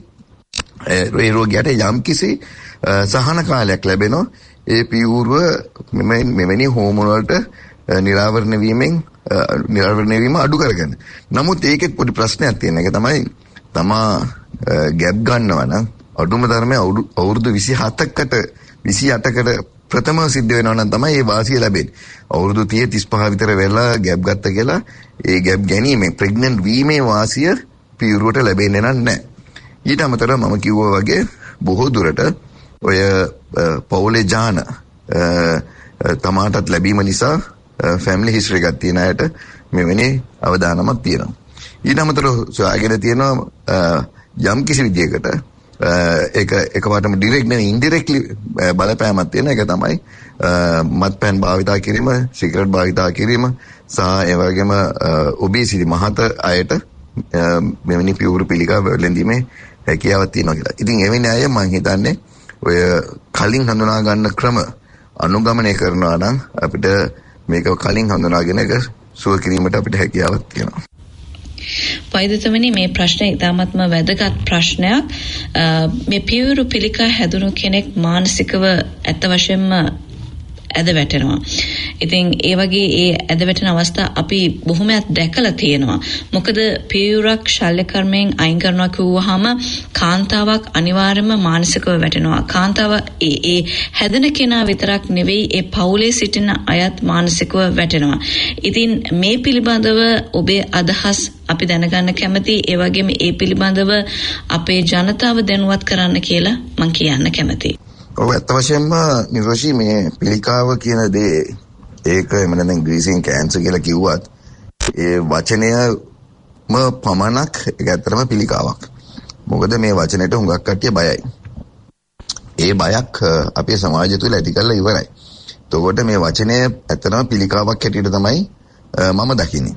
ඒ රෝගියාට යම්කිසි සහන කාලයක් ලැබෙනවා ඒ පියුරුව මෙවැනි හෝමෝන වලට නිරාවරණය වීමෙන් නිරාවරණය වීම අඩු කරගන්න. නමුත් ඒකෙත් පොඩි ප්‍රශ්නයක් තියෙන එක තමයි තමා ගැප් ගන්නවා නම් අඩුම ධර්මයේ අවුරුදු විසිහතකට විසිඅටකට ප්‍රථම සිද්ධ වෙනවා නම් තමයි මේ වාසිය ලැබෙන්නේ. අවුරුදු තිහ තිස්පහ විතර වෙලා ගැප් ගත්ත කියලා ඒ ගැප් ගැනීමෙන් ප්‍රෙග්නන්ට් වීමේ වාසිය පියුරුවට ලැබෙන්නේ නැහැ. ඊට අමතරව මම කිව්වා වගේ බොහෝ දුරට ඔය පවුලේ ජාන තමාටත් ලැබීම නිසා ෆැමිලි හිස්ටරි එකක් තියෙන අයට මෙවැනි අවදානමක් තියෙනවා. ඊට අමතරව සොයාගෙන තියෙනවා යම් කිසි විදියකට ඒක එකපාරටම ඩිරෙක්ට් නෙවෙයි ඉන්ඩිරෙක්ට්ලි බලපෑමක් තියෙන එක තමයි මත්පැන් භාවිතා කිරීම, සිගරට් භාවිතා කිරීම සහ ඒ වගේම ඔබේසිටි මහත අයට මෙවැනි පියුරු පිළිකා වැළඳීමේ හැකියාවක් තියෙනවා කියලා. ඉතින් එවැනි අය මම හිතන්නේ ඔය කලින් හඳුනා ගන්න ක්‍රම අනුගමනය කරනවා නම් අපිට මේක කලින් හඳුනාගෙන එක සුව කිරීමට අපිට හැකියාවක් තියෙනවා. වෛද්‍යතුමනි මේ ප්‍රශ්නේ ඉතාමත්ම වැදගත් ප්‍රශ්නයක්. මේ පියුරු පිළිකා හැදුණු කෙනෙක් මානසිකව ඇත්ත වශයෙන්ම ඇද වැටෙනවා. ඉතින් ඒ වගේ ඒ ඇද වැටෙන අවස්ථා අපි බොහොමයක් දැකලා තියෙනවා. මොකද පියුරක් ශල්‍ය කර්මයෙන් අයින් කරනවා කිව්වහම කාන්තාවක් අනිවාර්යයෙන්ම මානසිකව වැටෙනවා. කාන්තාව ඒ ඒ හැදෙන කෙනා විතරක් නෙවෙයි ඒ පවුලේ සිටින අයත් මානසිකව වැටෙනවා. ඉතින් මේ පිළිබඳව ඔබේ අදහස් අපි දැනගන්න කැමතියි. ඒ වගේම ඒ පිළිබඳව අපේ ජනතාව දැනුවත් කරන්න කියලා මම කියන්න කැමතියි. ඔව් ඇත්ත වශයෙන්ම නිරෝෂී මේ පිළිකාව කියන දේ ඒක එමෙන්න දැන් ග්‍රීසින් කැන්සර් කියලා කිව්වත් ඒ වචනයම පමණක් ඒක ඇත්තටම පිළිකාවක්. මොකද මේ වචනෙට හුඟක් කට්ටිය බයයි. ඒ බයක් අපේ සමාජය තුළ ඇති කරලා ඉවරයි. එතකොට මේ වචනය ඇත්තටම පිළිකාවක් හැටියට තමයි මම දකින්නේ.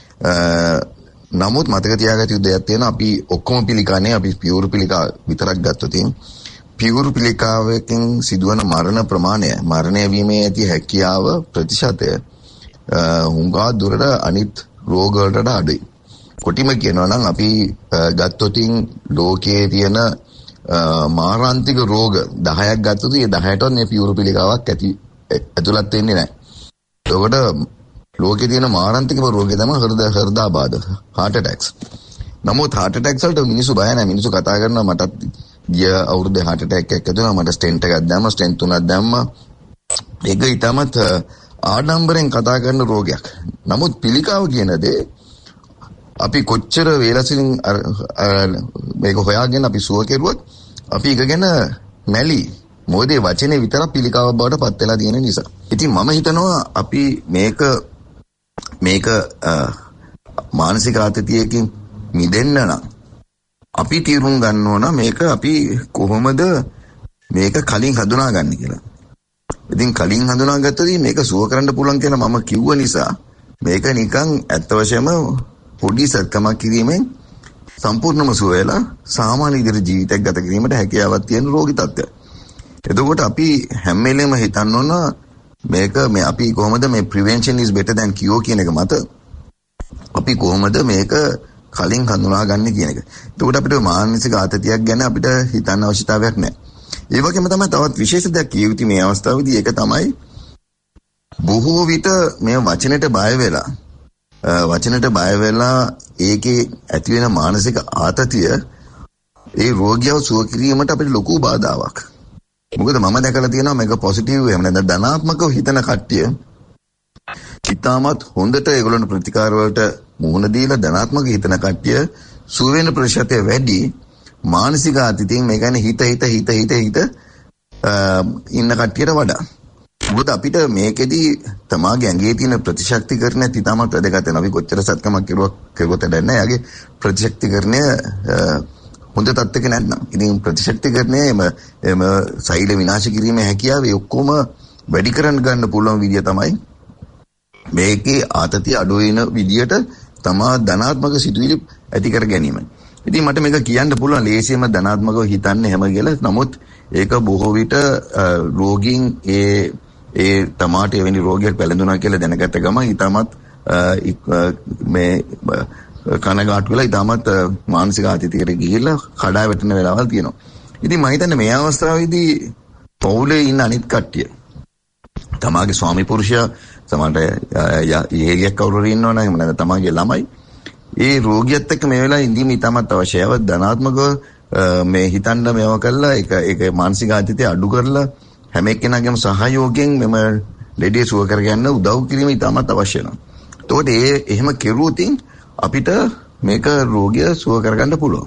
නමුත් මතක තියාගත යුතු දෙයක් තියෙනවා. අපි ඔක්කොම පිළිකානේ අපි පියුරු පිළිකා විතරක් ගත්තොත් පියුරු පිළිකාවකින් සිදුවන මරණ ප්‍රමාණය මරණය වීමේ ඇති හැකියාව ප්‍රතිශතය හුඟා දුරට අනිත් රෝග වලට අඩුයි. කොටිම කියනවා නම් අපි ගත්තොත් ලෝකයේ තියෙන මාරාන්තික රෝග දහයක් ගත්තොත් ඒ දහයටවත් මේ පියුරු පිළිකාවක් ඇති ඇතුළත් වෙන්නේ නැහැ. ඒකට ලෝකයේ තියෙන මාරාන්තිකම රෝගය තමයි හෘද හෘදාබාධ heart attacks. නමුත් heart attacks වලට මිනිස්සු බය නැහැ. මිනිස්සු කතා කරනවා මටත් ගිය අවුරුද්දේ heart attack එකක් ඇතුණා මට stent එකක් දැම්මා stent තුනක් දැම්මා. ඒක ඊටමත් ආඩම්බරෙන් කතා කරන රෝගයක්. නමුත් පිළිකාව කියන දේ අපි කොච්චර වේලසින් මේක හොයාගෙන අපි සුව කෙරුවොත් අපි එක ගැන මැලි මොකද ඒ වචනේ විතර පිළිකාවක් බවට පත් වෙලා තියෙන නිසා. ඉතින් මම හිතනවා අපි මේක මේක මානසික ආතතියකින් මිදෙන්න නම් අපි තීරුම් ගන්න ඕන මේක අපි කොහොමද මේක කලින් හඳුනාගන්නේ කියලා. ඉතින් කලින් හඳුනාගත්තොත් මේක සුව කරන්න පුළුවන් කියලා මම කිව්ව නිසා මේක නිකන් ඇත්ත වශයෙන්ම පොඩි සත්කමක් කිරීමෙන් සම්පූර්ණම සුව වෙලා සාමාන්‍ය ඉදිරි ජීවිතයක් ගත කිරීමට හැකියාවක් තියෙන රෝගී තත්ත්වයක්. එතකොට අපි හැම වෙලේම හිතන්න ඕන මේක මේ අපි කොහොමද මේ prevention is better than cure කියන එක මත අපි කොහොමද මේක කලින් හඳුනාගන්නේ කියන එක. එතකොට අපිට මානසික ආතතියක් ගැන අපිට හිතන්න අවශ්‍යතාවයක් නැහැ. ඒ වගේම තමයි තවත් විශේෂ දෙයක් කිය යුතු මේ අවස්ථාවේදී ඒක තමයි බොහෝ විට මේ වචනෙට බය වෙලා වචනට බය වෙලා ඒකේ ඇති වෙන මානසික ආතතිය ඒ රෝගියව සුව කිරීමට අපිට ලොකු බාධාවක්. මොකද මම දැකලා තියෙනවා මේක පොසිටිව් එහෙම නැත්නම් ධනාත්මකව හිතන කට්ටිය ඉතාමත් හොඳට ඒගොල්ලන්ට ප්‍රතිකාර වලට මුහුණ දීලා ධනාත්මක හිතන කට්ටිය සුව වෙන ප්‍රතිශතය වැඩි මානසික ආතතියෙන් මේ කියන්නේ හිත හිත හිත හිත හිත ඉන්න කට්ටියට වඩා. මොකද අපිට මේකෙදි තමාගේ ඇඟේ තියෙන ප්‍රතිශක්තිකරණය ඉතාමත් වැදගත් වෙනවා. අපි කොච්චර සත්කමක් කෙරුවක් කෙරුවොත් නැහැ. යාගේ ප්‍රතිශක්තිකරණය හොඳ තත්ත්වයක නැත්නම් ඉතින් ප්‍රතිශක්තිකරණය එම එම සෛල විනාශ කිරීමේ හැකියාව ඒ ඔක්කොම වැඩි කරන්න ගන්න පුළුවන් විදිය තමයි මේකේ ආතතිය අඩු වෙන විදියට තමා ධනාත්මක සිතුවිලි ඇති කර ගැනීම. ඉතින් මට මේක කියන්න පුළුවන් ලේසියෙන්ම ධනාත්මකව හිතන්න හැම කියලා. නමුත් ඒක බොහෝ විට රෝගීන් ඒ ඒ තමාට එවැනි රෝගයක් පැලඳුනා කියලා දැනගත්ත ගමන් ඊටමත් මේ කනගාටු වෙලා ඊටමත් මානසික ආතතියකට ගිහිල්ලා කඩා වැටෙන වෙලාවල් තියෙනවා. ඉතින් මම හිතන්නේ මේ අවස්ථාවේදී පවුලේ ඉන්න අනිත් කට්ටිය තමාගේ ස්වාමි පුරුෂයා සමහරට යෙහෙලියක් කවුරු හරි ඉන්නවනම් එහෙම නැත්නම් තමාගේ ළමයි ඒ රෝගියත් එක්ක මේ වෙලාවේ ඉඳීම ඉතාමත් අවශ්‍යයි. ධනාත්මකව මේ හිතන්න මේව කළා ඒක ඒක මානසික ආතතිය අඩු කරලා හැම එක්කෙනාගේම සහයෝගයෙන් මෙම ලෙඩේ සුව කර ගන්න උදව් කිරීම ඉතාමත් අවශ්‍ය වෙනවා. එතකොට ඒ එහෙම කෙරුවොත් අපිට මේක රෝගිය සුව කරගන්න පුළුවන්.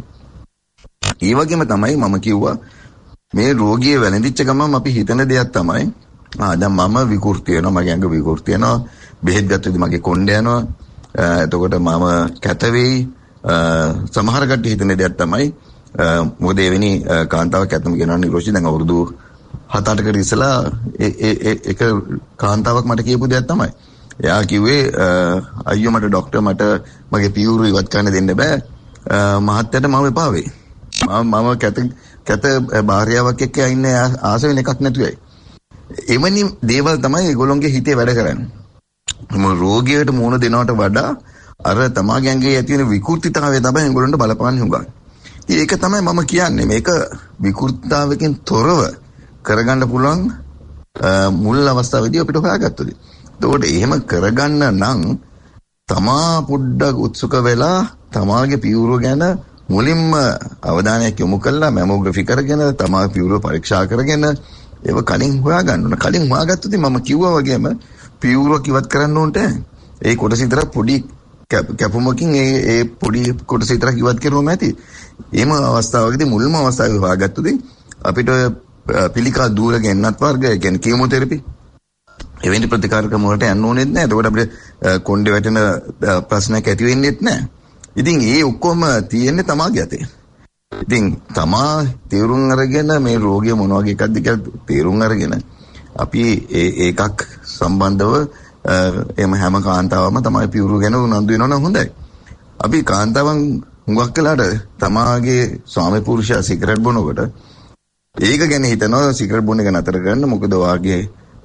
ඒ වගේම තමයි මම කිව්වා මේ රෝගිය වැළඳිච්ච ගමන් අපි හිතන දෙයක් තමයි ආ දැන් මම විකෘති වෙනවා මගේ ඇඟ විකෘති වෙනවා බෙහෙත් ගත්තොත් මගේ කොණ්ඩ යනවා එතකොට මම කැත වෙයි සමහර කට්ටිය හිතන දෙයක් තමයි මොකද එවැනි කාන්තාවක් ඇත්තම කියනවා නිරෝෂි දැන් අවුරුදු හත අටකට ඉස්සලා ඒ ඒක කාන්තාවක් මට කියපු දෙයක් තමයි එයා කිව්වේ අයියෝ මට ડોක්ටර් මට මගේ පියවරු ඉවත් කරන්න දෙන්න බෑ මහත්තයාට මම එපා වෙයි මම මම කැත කැත භාර්යාවක් එක්ක ඉන්නේ ආස වෙන එකක් නැතුවයි එවැනි දේවල් තමයි ඒගොල්ලොන්ගේ හිතේ වැඩ කරන්නේ. මො රෝගියට මුණ දෙනවට වඩා අර තමාගේ ඇඟේ ඇති වෙන විකෘතිතාවය තමයි ඒගොල්ලොන්ට බලපාන්නේ හුඟක්. ඉතින් ඒක තමයි මම කියන්නේ මේක විකෘතිතාවකින් තොරව කරගන්න පුළුවන් මුල් අවස්ථාවේදී අපිට හොයාගත්තොත්. ඒකට එහෙම කරගන්න නම් තමා පොඩ්ඩක් උත්සුක වෙලා තමාගේ පියවර ගැන මුලින්ම අවධානයක් යොමු කළා මැමෝග්‍රැෆි කරගෙන තමා පියවර පරීක්ෂා කරගෙන ඒව කලින් හොයා ගන්න ඕන. කලින් හොයාගත්තොත් මම කිව්වා වගේම පියවරක් ඉවත් කරන්න ඕනට ඒ කොටස විතර පොඩි කැපුමකින් ඒ ඒ පොඩි කොටස විතර ඉවත් කරුවම ඇති. එහෙම අවස්ථාවකදී මුල්ම අවස්ථාවේ හොයාගත්තොත් අපිට පිළිකා දූර ගෙන්නත් වර්ග ඒ කියන්නේ කීමෝതെරපි එවැනි ප්‍රතිකාර ක්‍රම වලට යන්න ඕනෙත් නැහැ. එතකොට අපිට කොණ්ඩේ වැටෙන ප්‍රශ්නයක් ඇති වෙන්නේත් නැහැ. ඉතින් ඒ ඔක්කොම තියෙන්නේ තමාගේ අතේ. ඉතින් තමා තේරුම් අරගෙන මේ රෝගිය මොන වගේ එකක්ද කියලා තේරුම් අරගෙන අපි ඒ ඒකක් සම්බන්ධව එම හැම කාන්තාවම තමයි පියවරු ගැන උනන්දු වෙනවා නම් හොඳයි. අපි කාන්තාවන් හුඟක් වෙලාට තමාගේ ස්වාමි පුරුෂයා සිගරට් බොනකොට ඒක ගැන හිතනවා සිගරට් බොන එක නතර කරන්න මොකද වාගේ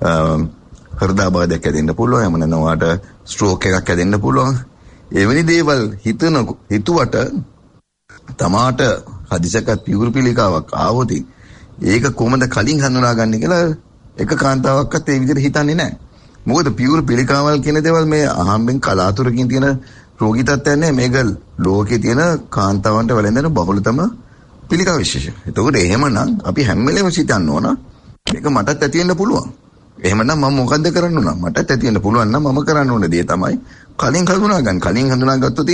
හෘදයාබාධයක් ඇතිවෙන්න පුළුවන් එහෙම නැත්නම් වාට ස්ට්‍රෝක් එකක් ඇතිවෙන්න පුළුවන්. එවැනි දේවල් හිතන හිතුවට තමාට හදිසක පියවරු පිළිකාවක් ආවොත් ඒක කොහොමද කලින් හඳුනාගන්නේ කියලා එක කාන්තාවක්වත් ඒ විදිහට හිතන්නේ නැහැ. මොකද පියවරු පිළිකාවල් කියන දේවල් මේ අහම්බෙන් කලාතුරකින් තියෙන රෝගී තත්ත්වයක් නේ මේක ලෝකේ තියෙන කාන්තාවන්ට වැළඳෙන බහුලතම පිළිකා විශේෂය. ඒකෝට එහෙමනම් අපි හැම වෙලේම සිතන්න ඕන මේක මටත් ඇති වෙන්න පුළුවන්. එහෙමනම් මම මොකද්ද කරන්න ඕන? මටත් ඇති වෙන්න පුළුවන් නම් මම කරන්න ඕන දේ තමයි කලින් හඳුනා ගන්න. කලින් හඳුනාගත්තොත්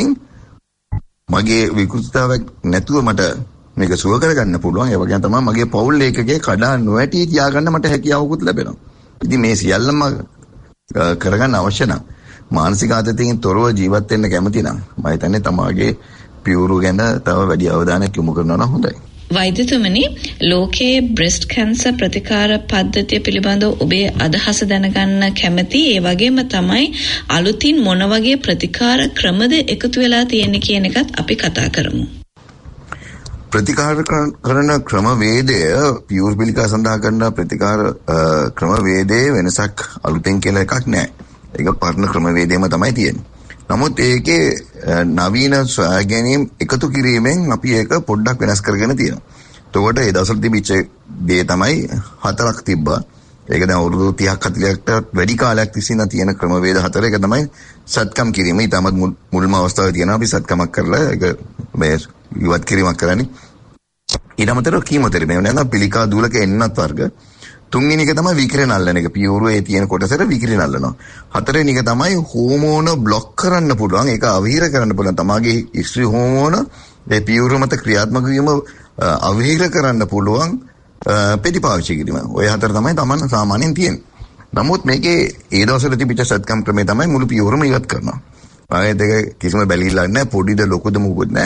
මගේ විකෘතිතාවයක් නැතුව මට මේක සුව කරගන්න පුළුවන්. ඒ වගේම තමයි මගේ පෞල් ඒකකේ කඩා නොඇටි තියාගන්න මට හැකියාවකුත් ලැබෙනවා. ඉතින් මේ සියල්ලම කරගන්න අවශ්‍ය නම් මානසික ආතතියෙන් තොරව ජීවත් වෙන්න කැමති නම් මම හිතන්නේ තමාගේ පියවරු ගැන තව වැඩි අවධානයක් යොමු කරනවා නම් හොඳයි. වෛද්‍යතුමනි ලෝකයේ බ්‍රෙස්ට් කැන්සර් ප්‍රතිකාර පද්ධතිය පිළිබඳව ඔබේ අදහස දැනගන්න කැමති. ඒ වගේම තමයි අලුතින් මොන වගේ ප්‍රතිකාර ක්‍රමද එකතු වෙලා තියෙන්නේ කියන එකත් අපි කතා කරමු. ප්‍රතිකාර කරන ක්‍රමවේදය පියවර පිළිකා සඳහා කරන ප්‍රතිකාර ක්‍රමවේදයේ වෙනසක් අලුතෙන් කියලා එකක් නැහැ. ඒක පරණ ක්‍රමවේදයම තමයි තියෙන්නේ. නමුත් ඒකේ නවීන සොයා ගැනීම් එකතු කිරීමෙන් අපි ඒක පොඩ්ඩක් වෙනස් කරගෙන තියෙනවා. එතකොට ඒ දවස්වල තිබිච්ච දේ තමයි හතරක් තිබ්බා. ඒක දැන් අවුරුදු තිහක් හතලිහකට වැඩි කාලයක් තිස්සේ තියෙන ක්‍රමවේද හතර. ඒක තමයි සත්කම් කිරීම. ඊටමත් මුල්ම අවස්ථාවේ තියෙනවා අපි සත්කමක් කරලා ඒක මේ ඉවත් කිරීමක් කරන්නේ. ඊට අමතරව කීමෝതെරපි වෙනවා පිළිකා දූලක එන්නත් වර්ග. තුන්වෙනි එක තමයි විකිරණ අල්ලන එක. පියවරුවේ තියෙන කොටසට විකිරණ අල්ලනවා. හතරවෙනි එක තමයි හෝමෝන બ્લોක් කරන්න පුළුවන්. ඒක අවහිර කරන්න පුළුවන්. තමාගේ ස්ත්‍රී හෝමෝන ඒ පියවරු මත ක්‍රියාත්මක වීම අවහිර කරන්න පුළුවන් පෙති පාවිච්චි කිරීම. ඔය හතර තමයි තමන් සාමාන්‍යයෙන් තියෙන්නේ. නමුත් මේකේ ඒ දවස්වල තිබිච්ච සත්කම් ක්‍රමය තමයි මුළු පියවරම ඉවත් කරනවා. ආයේ දෙක කිසිම බැලිල්ලක් නැහැ. පොඩිද ලොකුද මොකුත් නැහැ.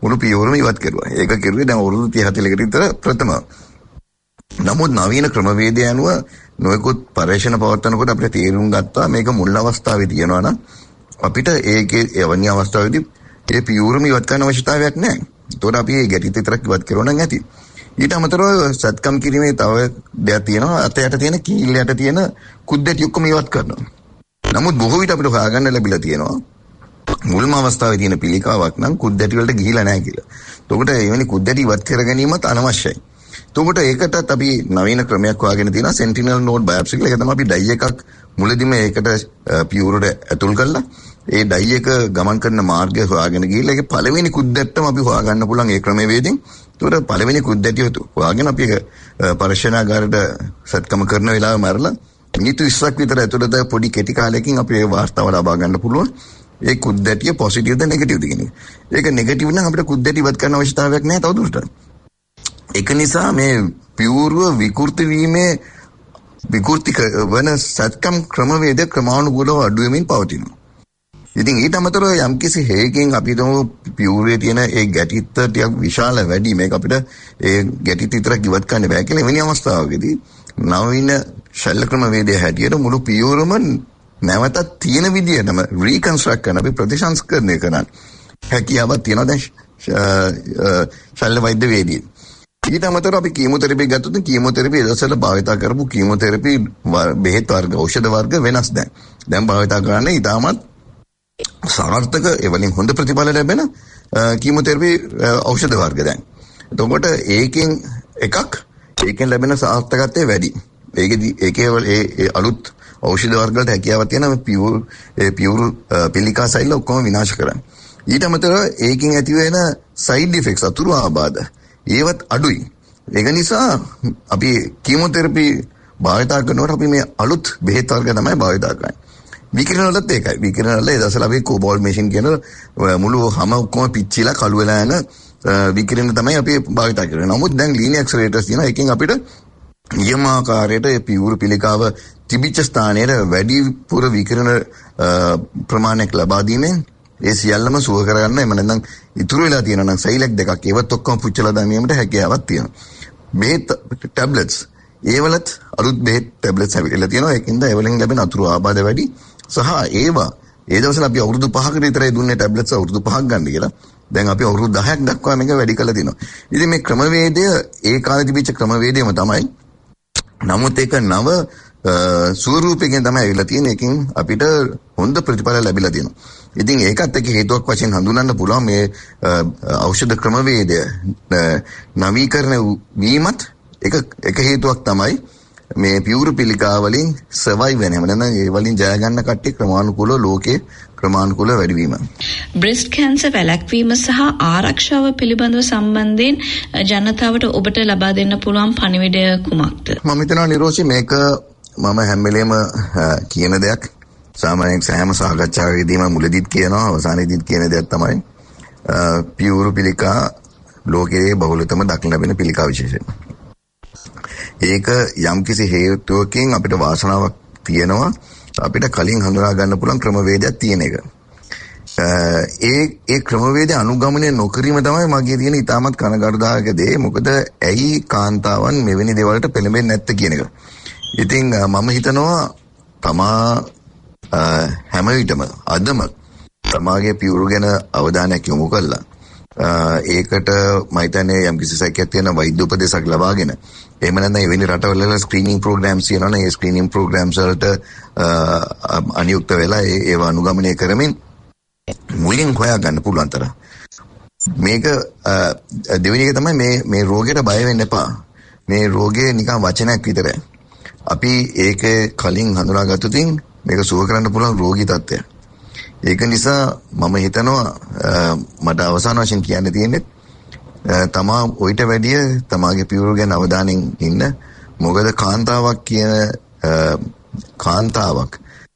මුළු පියවරම ඉවත් කරුවා. ඒක කෙරුවේ දැන් අවුරුදු තිහ හතලිහකට විතර ප්‍රථම. නමුත් නවීන ක්‍රමවේදය අනුව නොයෙකුත් පරීක්ෂණ පවත්වනකොට අපිට තේරුම් ගත්තා මේක මුල් අවස්ථාවේ තියෙනවා නම් අපිට ඒකේ එවැනි අවස්ථාවේදී ඒ පියවරම ඉවත් කරන්න අවශ්‍යතාවයක් නැහැ. ඒතකොට අපි ඒ ගැටි විතරක් ඉවත් කරුවා නම් ඇති. ඊට අමතරව සත්කම් කිරීමේ තව දෙයක් තියෙනවා. අතයට තියෙන කීල් යට තියෙන කුද්දටි ඔක්කොම ඉවත් කරනවා. නමුත් බොහෝ විට අපිට හොයාගන්න ලැබිලා තියෙනවා මුල්ම අවස්ථාවේ තියෙන පිළිකාවක් නම් කුද්දටි වලට ගිහිලා නැහැ කියලා. එතකොට එවැනි කුද්දටි ඉවත් කර ගැනීමත් අනවශ්‍යයි. එතකොට ඒකටත් අපි නවීන ක්‍රමයක් හොයාගෙන තියෙනවා සෙන්ටිනල් නෝඩ් බයොප්සි කියලා. ඒක තමයි අපි ඩයි එකක් මුලදීම ඒකට පියවරට ඇතුල් කරලා ඒ ඩයි එක ගමන් කරන මාර්ගය හොයාගෙන ගිහිල්ලා ඒකේ පළවෙනි කුද්දට්ටම අපි හොයාගන්න පුළුවන් ඒ ක්‍රමවේදයෙන්. ඒතකොට පළවෙනි කුද්දටිය හොයාගෙන අපි ඒක පරීක්ෂණාගාරයට සත්කම කරන වෙලාවෙ මරලා මිනිත්තු විස්සක් විතර ඇතුළත පොඩි කෙටි කාලයකින් අපි ඒ වාර්තාව ලබා ගන්න පුළුවන්. ඒ කුද්දටිය පොසිටිව්ද නෙගටිව්ද කියන එක. ඒක නෙගටිව් නම් අපිට කුද්දටි ඉවත් කරන්න අවශ්‍යතාවයක් නැහැ තවදුරටත්. ඒක නිසා මේ පියවරව විකෘති වීමේ විකෘති වන සත්කම් ක්‍රමවේද ක්‍රමානුකූලව අඩු වෙමින් පවතිනවා. ඉතින් ඊට අමතරව යම්කිසි හේකින් අපි හිතමු පියවරේ තියෙන ඒ ගැටිත්ත ටිකක් විශාල වැඩි මේක අපිට ඒ ගැටිත් විතරක් ඉවත් කරන්න බෑ කියලා එවැනි අවස්ථාවකදී නවීන ශල්‍ය ක්‍රමවේදය හැටියට මුළු පියවරම නැවතත් තියෙන විදිහටම රීකන්ස්ට්‍රක්ට් කරන අපි ප්‍රතිසංස්කරණය කරන හැකියාවක් තියෙනවා දැන් ශල්‍ය වෛද්‍ය වේදිකේ. ඊට අමතරව අපි කීමෝതെරපි ගත්තොත් කීමෝതെරපි දවසල භාවිතා කරපු කීමෝതെරපි බෙහෙත් වර්ග ඖෂධ වර්ග වෙනස් දැන්. දැන් භාවිතා කරන්නේ ඊටමත් සාර්ථක එවලින් හොඳ ප්‍රතිඵල ලැබෙන කීමෝതെරපි ඖෂධ වර්ග දැන්. එතකොට ඒකෙන් එකක් ඒකෙන් ලැබෙන සාර්ථකත්වය වැඩි. ඒකේදී ඒකේ ඒ අලුත් ඖෂධ වර්ග වලට හැකියාවක් තියෙනවා පියුර් ඒ පියුර් පිළිකා සෛල ඔක්කොම විනාශ කරන්න. ඊට අමතරව ඒකෙන් ඇති වෙන සයිඩ් ඉෆෙක්ට්ස් අතුරු ආබාධ ඒවත් අඩුයි. ඒක නිසා අපි කීමෝതെරපි භාවිතා කරනකොට අපි මේ අලුත් බෙහෙත් වර්ග තමයි භාවිතා කරන්නේ. විකිරණ වලත් ඒකයි. විකිරණ වල ඒ දවස්වල අපි කෝබෝල් මැෂින් කියන මුළු හැම ඔක්කොම පිච්චිලා කළු වෙලා යන විකිරණ තමයි අපි භාවිතා කරන්නේ. නමුත් දැන් ලීනියර් ඇක්සලරේටර්ස් තියෙනවා. එකෙන් අපිට නියමාකාරයට ඒ පියවර පිළිකාව තිබිච්ච ස්ථානයේ වැඩිපුර විකිරණ ප්‍රමාණයක් ලබා දීමෙන් ඒ සියල්ලම සුව කරගන්න එම නැත්නම් ඉතුරු වෙලා තියෙනවා නම් සෛලක් දෙකක් ඒවත් ඔක්කොම පුච්චලා දැමීමට හැකියාවක් තියෙනවා. බෙහෙත් ටැබ්ලට්ස් ඒවලත් අලුත් බෙහෙත් ටැබ්ලට්ස් හැවිලා තියෙනවා. ඒකින්ද ඒවලින් ලැබෙන අතුරු ආබාධ වැඩි සහ ඒවා ඒ දවස්වල අපි අවුරුදු පහකට විතරයි දුන්නේ ටැබ්ලට්ස් අවුරුදු පහක් ගන්න කියලා. දැන් අපි අවුරුදු දහයක් දක්වා මේක වැඩි කරලා දිනවා. ඉතින් මේ ක්‍රමවේදය ඒ කාලේ තිබිච්ච ක්‍රමවේදයම තමයි. නමුත් ඒක නව ස්වරූපයෙන් තමයි ඇවිල්ලා තියෙන්නේ. ඒකෙන් අපිට හොඳ ප්‍රතිඵල ලැබිලා තියෙනවා. ඉතින් ඒකත් එක්ක හේතුවක් වශයෙන් හඳුනන්න පුළුවන් මේ ඖෂධ ක්‍රමවේදය නවීකරණ වීමත් එක එක හේතුවක් තමයි මේ පියුරු පිළිකා වලින් සර්වයිව් වෙන හැම නැත්නම් ඒ වලින් ජය ගන්න කට්ටිය ක්‍රමානුකූලව ලෝකේ ක්‍රමානුකූලව වැඩි වීම. බ්‍රෙස්ට් කැන්සර් වැළැක්වීම සහ ආරක්ෂාව පිළිබඳව සම්බන්ධයෙන් ජනතාවට ඔබට ලබා දෙන්න පුළුවන් පණිවිඩය කුමක්ද? මම හිතනවා නිරෝෂි මේක මම හැම වෙලේම කියන දෙයක්. සාමාන්‍යයෙන් සෑම සාකච්ඡාවකදීම මුලදීත් කියනවා අවසානයේදීත් කියන දෙයක් තමයි පියුරු පිළිකා ලෝකයේ බහුලතම දක්න ලැබෙන පිළිකා විශේෂය. ඒක යම්කිසි හේතුවකින් අපිට වාසනාවක් තියෙනවා අපිට කලින් හඳුනා ගන්න පුළුවන් ක්‍රමවේදයක් තියෙන එක. ඒ ඒ ක්‍රමවේදය අනුගමනය නොකිරීම තමයි මගේ තියෙන ඉතාමත් කනගාටුදායක දේ. මොකද ඇයි කාන්තාවන් මෙවැනි දේවල්ට පෙළඹෙන්නේ නැත්te කියන එක. ඉතින් මම හිතනවා තමා හැම විටම අදම තමාගේ පියුරු ගැන අවධානයක් යොමු කළා. ඒකට මම හිතන්නේ යම්කිසි සැකයක් තියෙන වෛද්‍ය උපදේශක් ලබාගෙන එහෙම නැත්නම් එවැනි රටවල ස්ක්‍රීනින් ප්‍රෝග්‍රෑම්ස් තියෙනවනේ ඒ ස්ක්‍රීනින් ප්‍රෝග්‍රෑම්ස් වලට අනියුක්ත වෙලා ඒව අනුගමනය කරමින් මුලින් හොයා ගන්න පුළුවන් තරම් මේක දෙවෙනි එක තමයි මේ මේ රෝගයට බය වෙන්න එපා. මේ රෝගේ නිකන් වචනයක් විතරයි. අපි ඒක කලින් හඳුනාගත්තොත් මේක සුව කරන්න පුළුවන් රෝගී තත්ත්වයක්. ඒක නිසා මම හිතනවා මට අවසාන වශයෙන් කියන්න තියෙන්නේ තමා ඔయిత වැඩිය තමාගේ පියවර ගැන අවධානයෙන් ඉන්න. මොකද කාන්තාවක් කියන කාන්තාවක්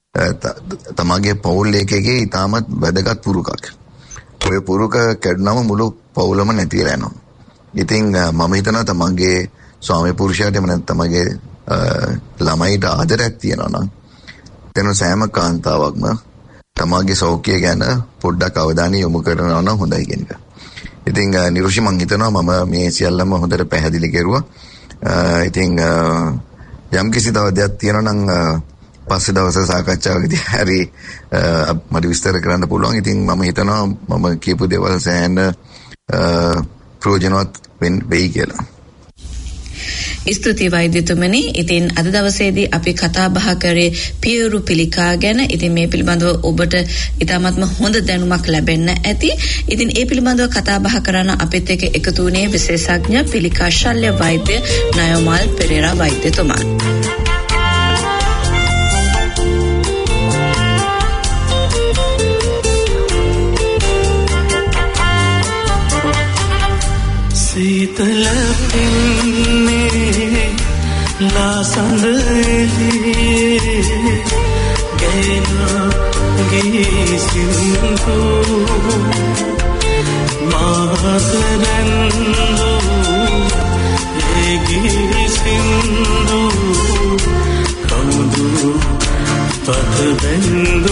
තමාගේ පවුල් එකකේ ඉතාමත් වැදගත් පුරුකක්. ඔය පුරුක කැඩුනම මුළු පවුලම නැති වෙලා යනවා. ඉතින් මම හිතනවා තමන්ගේ ස්වාමි පුරුෂයාට එම නැත්නම් තමගේ ළමයිට ආදරයක් තියනවා නම් එතන සෑම කාන්තාවක්ම තමාගේ සෞඛ්‍යය ගැන පොඩ්ඩක් අවධානය යොමු කරනවා නම් හොඳයි කියන එක. ඉතින් නිරුෂි මං හිතනවා මම මේ සියල්ලම හොඳට පැහැදිලි කෙරුවා. ඉතින් යම් කිසි තව දෙයක් තියෙනවා නම් පස්සේ දවසේ සාකච්ඡාවකදී හරි මට විස්තර කරන්න පුළුවන්. ඉතින් මම හිතනවා මම කියපු දේවල් සෑහෙන ප්‍රයෝජනවත් වෙයි කියලා. ස්තුතියි වෛද්‍යතුමනි. ඉතින් අද දවසේදී අපි කතා බහ කරේ පියවරු පිළිකා ගැන. ඉතින් මේ පිළිබඳව ඔබට ඉතාමත්ම හොඳ දැනුමක් ලැබෙන්න ඇති. ඉතින් ඒ පිළිබඳව කතා බහ කරන්න අපිත් එක්ක එකතු වුණේ විශේෂඥ පිළිකා ශල්‍ය වෛද්‍ය නයෝමල් පෙරේරා වෛද්‍යතුමා. සීතල පින්නේ ලාසඳලේ ගේනා ගීසින්තු මාතරන්දු ඒ ගීසින්තු කමුදු පතබෙන්දු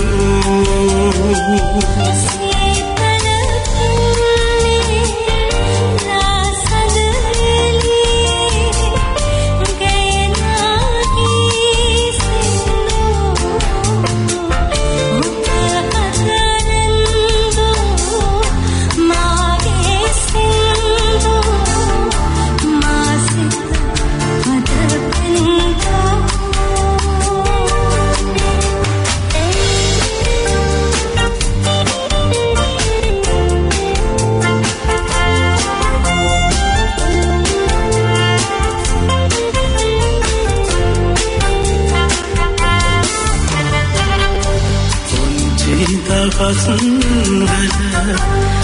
පසුන්දන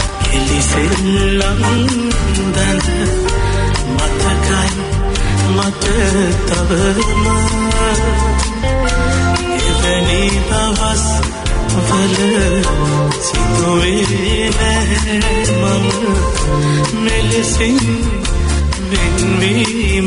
එලිසෙල්ලන්දන මතකයි මට තවම එවැනි දවස් වල සිතුවේ නැහැ මම මෙලෙසින් වෙන්වීම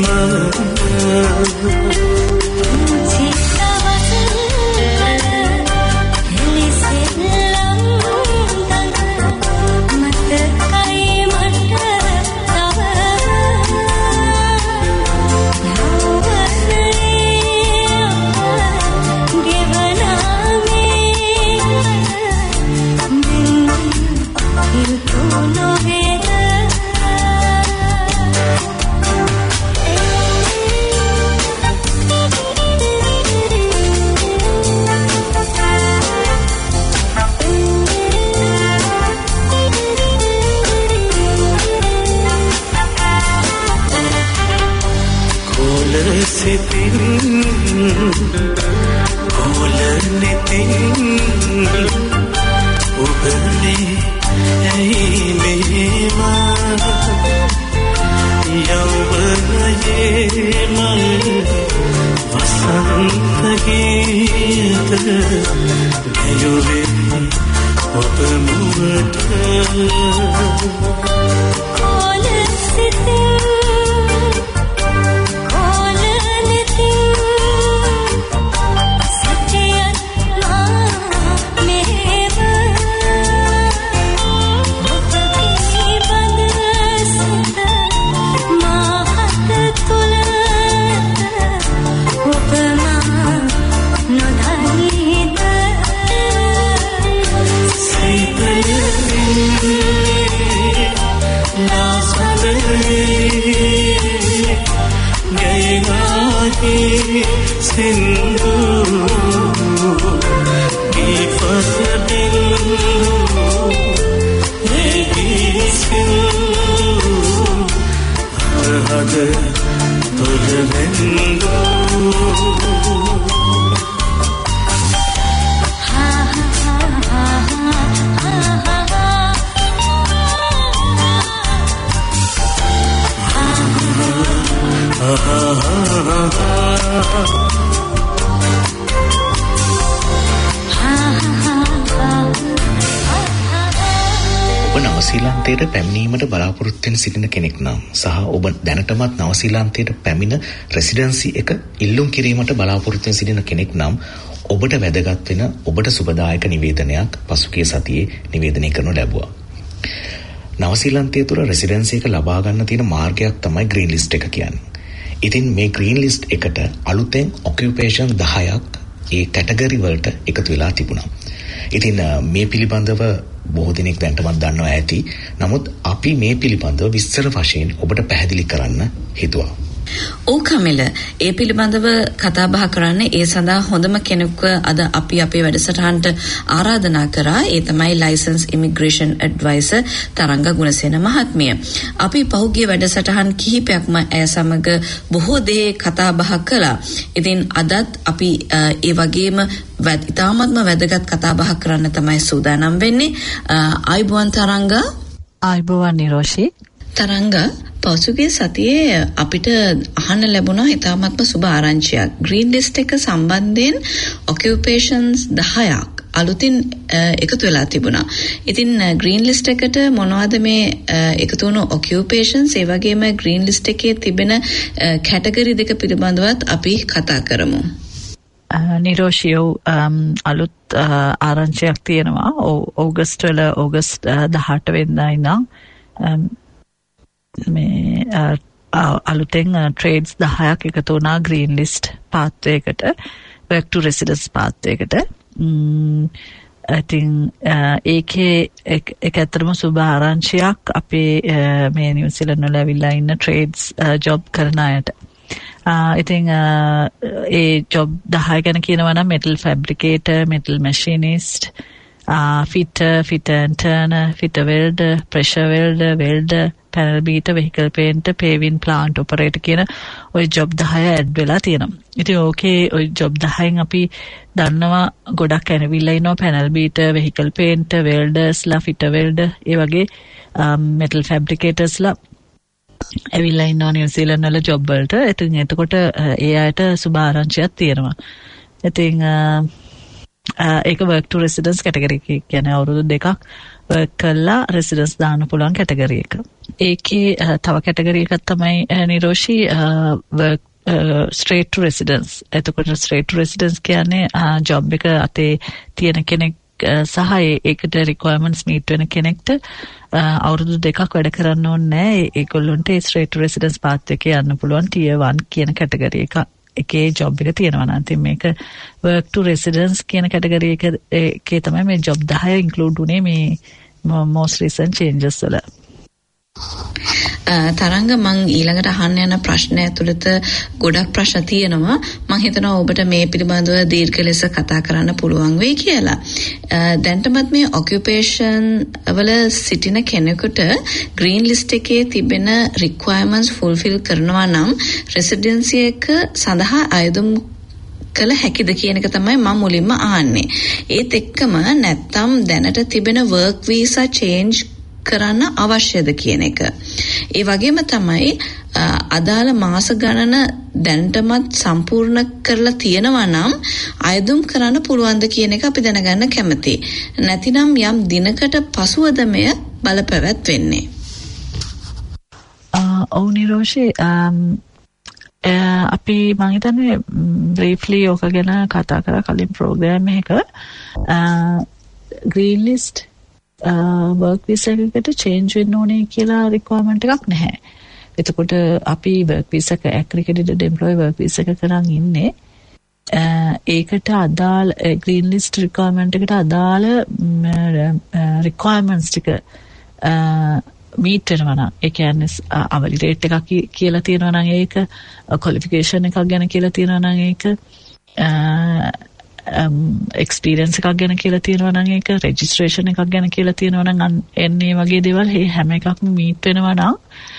නවසීලන්තයට පැමිණීමට බලාපොරොත්තු වෙන සිටින කෙනෙක් නම් සහ ඔබ දැනටමත් නවසීලන්තයට පැමිණ රෙසිඩෙන්සි එක ඉල්ලුම් කිරීමට බලාපොරොත්තු වෙන සිටින කෙනෙක් නම් ඔබට වැදගත් වෙන ඔබට සුබදායක නිවේදනයක් පසුගිය සතියේ නිවේදනය කරනු ලැබුවා. නවසීලන්තය තුළ රෙසිඩන්සි එක ලබා ගන්න තියෙන මාර්ගයක් තමයි ග්‍රීන් ලිස්ට් එක කියන්නේ. ඉතින් මේ ග්‍රීන් ලිස්ට් එකට අලුතෙන් ඔකියුපේෂන් දහයක් ඒ කැටගරි වලට එකතු වෙලා තිබුණා. ඉතින් මේ පිළිබඳව බොහෝ දෙනෙක් දැනටමත් දන්නවා ඇති. නමුත් අපි මේ පිළිබඳව විස්තර වශයෙන් ඔබට පැහැදිලි කරන්න හිතුවා. ඕ කමිල, ඒ පිළිබඳව කතා බහ කරන්න ඒ සඳහා හොඳම කෙනෙක්ව අද අපි අපේ වැඩසටහනට ආරාධනා කරා. ඒ තමයි ලයිසන්ස් ඉමිග්‍රේෂන් ඇඩ්වයිසර් තරංග ගුණසේන මහත්මිය. අපි පහුගිය වැඩසටහන් කිහිපයක්ම ඇය සමග බොහෝ දේ කතා බහ කළා. ඉතින් අදත් අපි ඒ වගේම ඉතාමත්ම වැදගත් කතා බහ කරන්න තමයි සූදානම් වෙන්නේ. ආයුබෝවන් තරංග. ආයුබෝවන් නිරෝෂි. තරංග, පසුගිය සතියේ අපිට අහන්න ලැබුණා ඉතාමත්ම සුබ ආරංචියක්. ග්‍රීන් ලිස්ට් එක සම්බන්ධයෙන් ඔකියුපේෂන්ස් දහයක් අලුතින් එකතු වෙලා තිබුණා. ඉතින් ග්‍රීන් ලිස්ට් එකට මොනවද මේ එකතු වුණු ඔකියුපේෂන්ස්, ඒ වගේම ග්‍රීන් ලිස්ට් එකේ තිබෙන කැටගරි දෙක පිළිබඳවත් අපි කතා කරමු. නිරෝෂියෝ අලුත් ආරංචියක් තියෙනවා. ඕගස්ට් වල ඕගස්ට් දහඅට වෙනිදා ඉඳන් මේ අලුතෙන් ට්‍රේඩ්ස් දහයක් එකතු වුණා ග්‍රීන් ලිස්ට් පාත්වය එකට, work to residence පාත්වය එකට. ඉතින් ඒකේ එක ඇත්තටම සුබ ආරංචියක් අපේ මේ නිව්සීලන්ත වල ඇවිල්ලා ඉන්න ට්‍රේඩ්ස් ජොබ් කරන අයට. ඉතින් ඒ ජොබ් දහය ගැන කියනවා නම් metal fabricator, metal machinist, Uh, fitter, fitter and turner, fitter welder, pressure welder, welder, panel beater, vehicle painter, paving plant operator කියන ওই job දහය ඇඩ් වෙලා තියෙනවා. ඉතින් ඕකේ ওই job දහයෙන් අපි දන්නවා ගොඩක් ඇනවිල්ලා ඉන්නවා panel beater, vehicle painter, welders ලා, fitter welder, ඒ වගේ metal fabricators ලා ඇවිල්ලා ඉන්නවා නිව්සීලන්ත වල job වලට. ඉතින් එතකොට ඒ අයට සුබ ආරංචියක් තියෙනවා. ඉතින් ඒක work to residence category එක කියන්නේ අවුරුදු දෙකක් work කළා residence දාන්න පුළුවන් category එක. ඒකේ තව category එකක් තමයි නිරෝෂි work straight to residence. එතකොට straight to residence කියන්නේ job එක අතේ තියෙන කෙනෙක් සහ ඒකට requirements meet වෙන කෙනෙක්ට අවුරුදු දෙකක් වැඩ කරන්න ඕනේ නැහැ. ඒගොල්ලන්ට straight to residence path එකේ යන්න පුළුවන් tier one කියන category එක. එකේ job එක තියෙනවා නම් ඉතින් මේක work to residence කියන category එක එකේ තමයි මේ job දහය include උනේ මේ most recent changes වල. තරංග, මං ඊළඟට අහන්න යන ප්‍රශ්න ඇතුළත ගොඩක් ප්‍රශ්න තියෙනවා. මං හිතනවා ඔබට මේ පිළිබඳව දීර්ඝ ලෙස කතා කරන්න පුළුවන් වෙයි කියලා. දැන්ටමත් මේ ඔකියුපේෂන් වල සිටින කෙනෙකුට ග්‍රීන් ලිස්ට් එකේ තිබෙන රික්වයර්මන්ට්ස් ෆුල්ෆිල් කරනවා නම් රෙසිඩෙන්සි එක සඳහා අයදුම් කළ හැකිද කියන එක තමයි මම මුලින්ම අහන්නේ. ඒත් එක්කම නැත්තම් දැනට තිබෙන work visa change කරන්න අවශ්‍යද කියන එක. ඒ වගේම තමයි අදාළ මාස ගණන දැනටමත් සම්පූර්ණ කරලා තියෙනවා නම් අයදුම් කරන්න පුළුවන්ද කියන එක අපි දැනගන්න කැමතියි. නැතිනම් යම් දිනකට පසුවද මෙය බලපැවැත්වෙන්නේ. ඔව් නිරෝෂි, අපි මම හිතන්නේ briefly ඕක ගැන කතා කරා කලින් program එකක. green list work visa එකට change වෙන්න ඕනේ කියලා requirement එකක් නැහැ. එතකොට අපි work visa එක accredited employee work visa එක කරන් ඉන්නේ. ඒකට අදාළ green list requirement එකට අදාළ requirements ටික meet වෙනවා නම්, ඒ කියන්නේ hourly rate එකක් කියලා තියෙනවා නම්, ඒක qualification එකක් ගැන කියලා තියෙනවා නම්, ඒක experience එකක් ගැන කියලා තියෙනවා නම්, ඒක registration එකක් ගැන කියලා තියෙනවා නම්, එන්නේ වගේ දේවල් මේ හැම එකක්ම meet වෙනවා නම්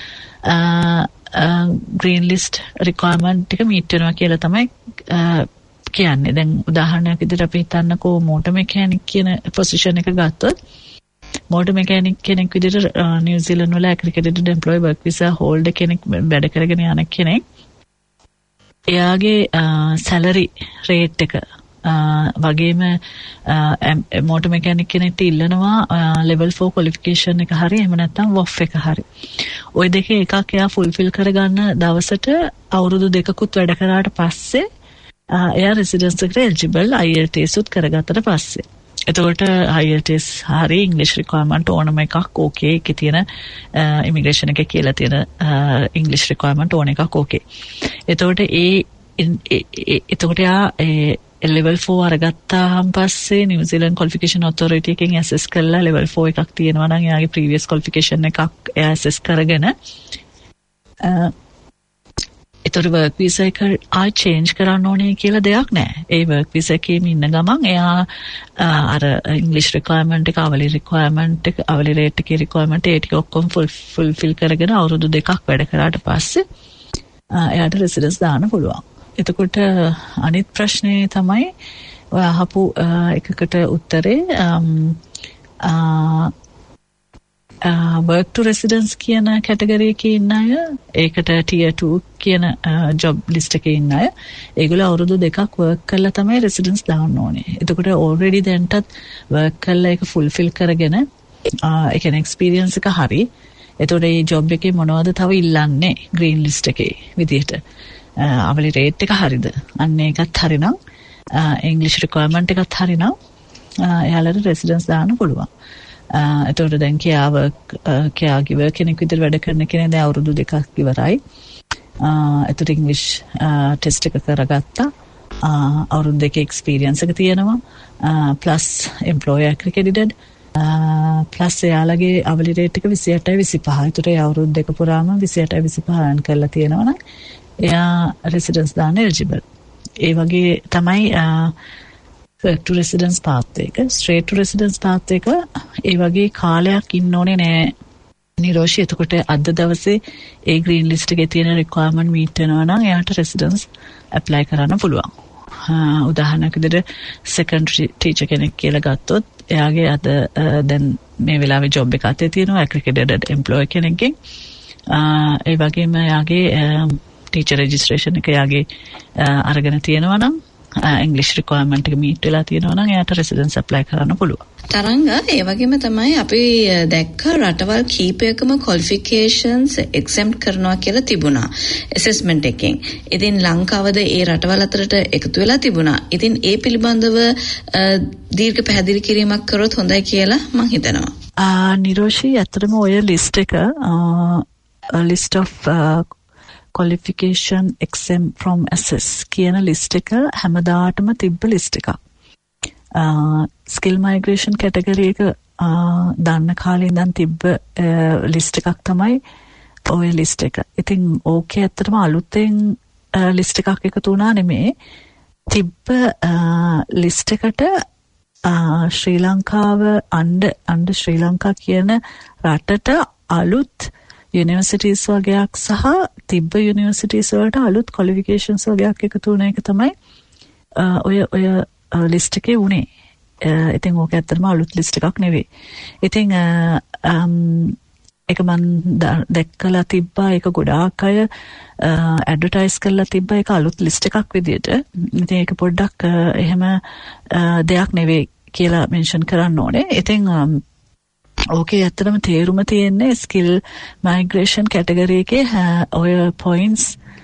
green list requirement ටික meet වෙනවා කියලා තමයි කියන්නේ. දැන් උදාහරණයක් විදිහට අපි හිතන්නකෝ motor mechanic කියන position එක ගත්තොත්, motor mechanic කෙනෙක් විදිහට New Zealand වල accredited employee work visa holder කෙනෙක් වැඩ කරගෙන යන කෙනෙක්, එයාගේ salary rate එක වගේම motor mechanic කෙනෙක්ට ඉල්ලනවා level four qualification එක හරි, එහෙම නැත්නම් W O F එක හරි. ওই දෙකේ එකක් එයා fulfill කරගන්න දවසට අවුරුදු දෙකකුත් වැඩ කරාට පස්සේ එයා residence එකට eligible I E L T S උත් කරගත්තට පස්සේ. එතකොට I E L T S හරි ඉංග්‍රීසි රික්වයර්මන්ට් ඕනම එකක් ඕකේ. ඒකේ තියෙන ඉමිග්‍රේෂන් එකේ කියලා තියෙන ඉංග්‍රීසි රික්වයර්මන්ට් ඕන එකක් ඕකේ. එතකොට ඒ එතකොට යා level four අරගත්තාන් පස්සේ New Zealand Qualification Authority එකෙන් assess කරලා level four එකක් තියෙනවා නම් එයාගේ previous qualification එකක් එයා assess කරගෙන ඒතර work visa එක ආයි change කරන්න ඕනේ කියලා දෙයක් නැහැ. ඒ work visa එකේම ඉන්න ගමන් එයා අර English requirement එක, hourly requirement එක, hourly rate එකේ requirement ඒ ටික ඔක්කොම fulfill කරගෙන අවුරුදු දෙකක් වැඩ කරාට පස්සේ එයාට residence දාන්න පුළුවන්. එතකොට අනිත් ප්‍රශ්නේ තමයි ඔය අහපු එකකට උත්තරේ work to residence කියන කැටගරි එකේ ඉන්න අය ඒකට tier two කියන job list එකේ ඉන්න අය ඒගොල්ලෝ අවුරුදු දෙකක් work කරලා තමයි residence දාන්න ඕනේ. එතකොට already දැන්ටත් work කරලා ඒක fulfill කරගෙන ඒ කියන්නේ experience එක හරි. එතකොට මේ job එකේ මොනවද තව ඉල්ලන්නේ green list එකේ විදිහට. අවලි රේට් එක හරිද? අන්න ඒකත් හරිනම් ඉංග්‍රීසි රික්වයර්මන්ට් එකත් හරිනම් එයාලට රෙසිඩන්ස් දාන්න පුළුවන්. එතකොට දැන් කියා වර්ක් කියා ගිවර් කෙනෙක් විතර වැඩ කරන කෙනෙක් දැන් අවුරුදු දෙකක් ඉවරයි. එතකොට ඉංග්‍රීසි ටෙස්ට් එක කරගත්තා. අවුරුදු දෙකේ එක්ස්පීරියන්ස් එක තියෙනවා. ප්ලස් එම්ප්ලොයර් accredited ප්ලස් එයාලගේ අවලි රේට් එක විසි අටයි විසිපහයි. ඒතර ඒ අවුරුදු දෙක පුරාම විසි අටයි විසිපහයි රන් කරලා තියෙනවා නම් එයා රෙසිඩන්ස් දාන්න එලිජිබල්. ඒ වගේ තමයි work to residence path එක. straight to residence path එක ඒ වගේ කාලයක් ඉන්න ඕනේ නෑ නිරෝෂි. එතකොට අද දවසේ ඒ green list එකේ තියෙන requirement meet වෙනවා නම් එයාට residence apply කරන්න පුළුවන්. උදාහරණයක් විදිහට secondary teacher කෙනෙක් කියලා ගත්තොත් එයාගේ අද දැන් මේ වෙලාවේ job එක අතේ තියෙනවා accredited employee කෙනෙක්ගෙන්. ඒ වගේම එයාගේ teacher registration එක යාගේ අරගෙන තියෙනවා නම් English requirement එක meet වෙලා තියෙනවා නම් එයාට residence apply කරන්න පුළුවන්. තරංග ඒ වගේම තමයි අපි දැක්ක රටවල් කීපයකම qualifications exempt කරනවා කියලා තිබුණා assessment එකෙන්. ඉතින් ලංකාවද ඒ රටවල් අතරට එකතු වෙලා තිබුණා. ඉතින් ඒ පිළිබඳව දීර්ඝ පැහැදිලි කිරීමක් කරොත් හොඳයි කියලා මම හිතනවා. ආ නිරෝෂි ඇත්තටම ඔය list එක list of uh, qualification exempt from assess කියන list එක හැමදාටම තිබ්බ list එකක්. skill migration category එක දන්න කාලේ ඉඳන් තිබ්බ list එකක් තමයි ඔය list එක. ඉතින් ඕකේ ඇත්තටම අලුතෙන් list එකක් එකතු වුණා නෙමෙයි. තිබ්බ list එකට ශ්‍රී ලංකාව under under ශ්‍රී ලංකා කියන රටට අලුත් universities වගේක් සහ තිබ්බ universities වලට අලුත් qualifications වගේක් එකතු වුණ එක තමයි ඔය ඔය list එකේ උනේ. ඉතින් ඕක ඇත්තටම අලුත් list එකක් නෙවෙයි. ඉතින් ඒක මම දැක්කලා තිබ්බා ඒක ගොඩාක් අය ඇඩ්වර්ටයිස් කරලා තිබ්බා ඒක අලුත් list එකක් විදියට. ඉතින් ඒක පොඩ්ඩක් එහෙම දෙයක් නෙවෙයි කියලා මෙන්ෂන් කරන්න ඕනේ. ඉතින් ඕකේ ඇත්තටම තේරුම තියෙන්නේ skill migration category එකේ ඔය points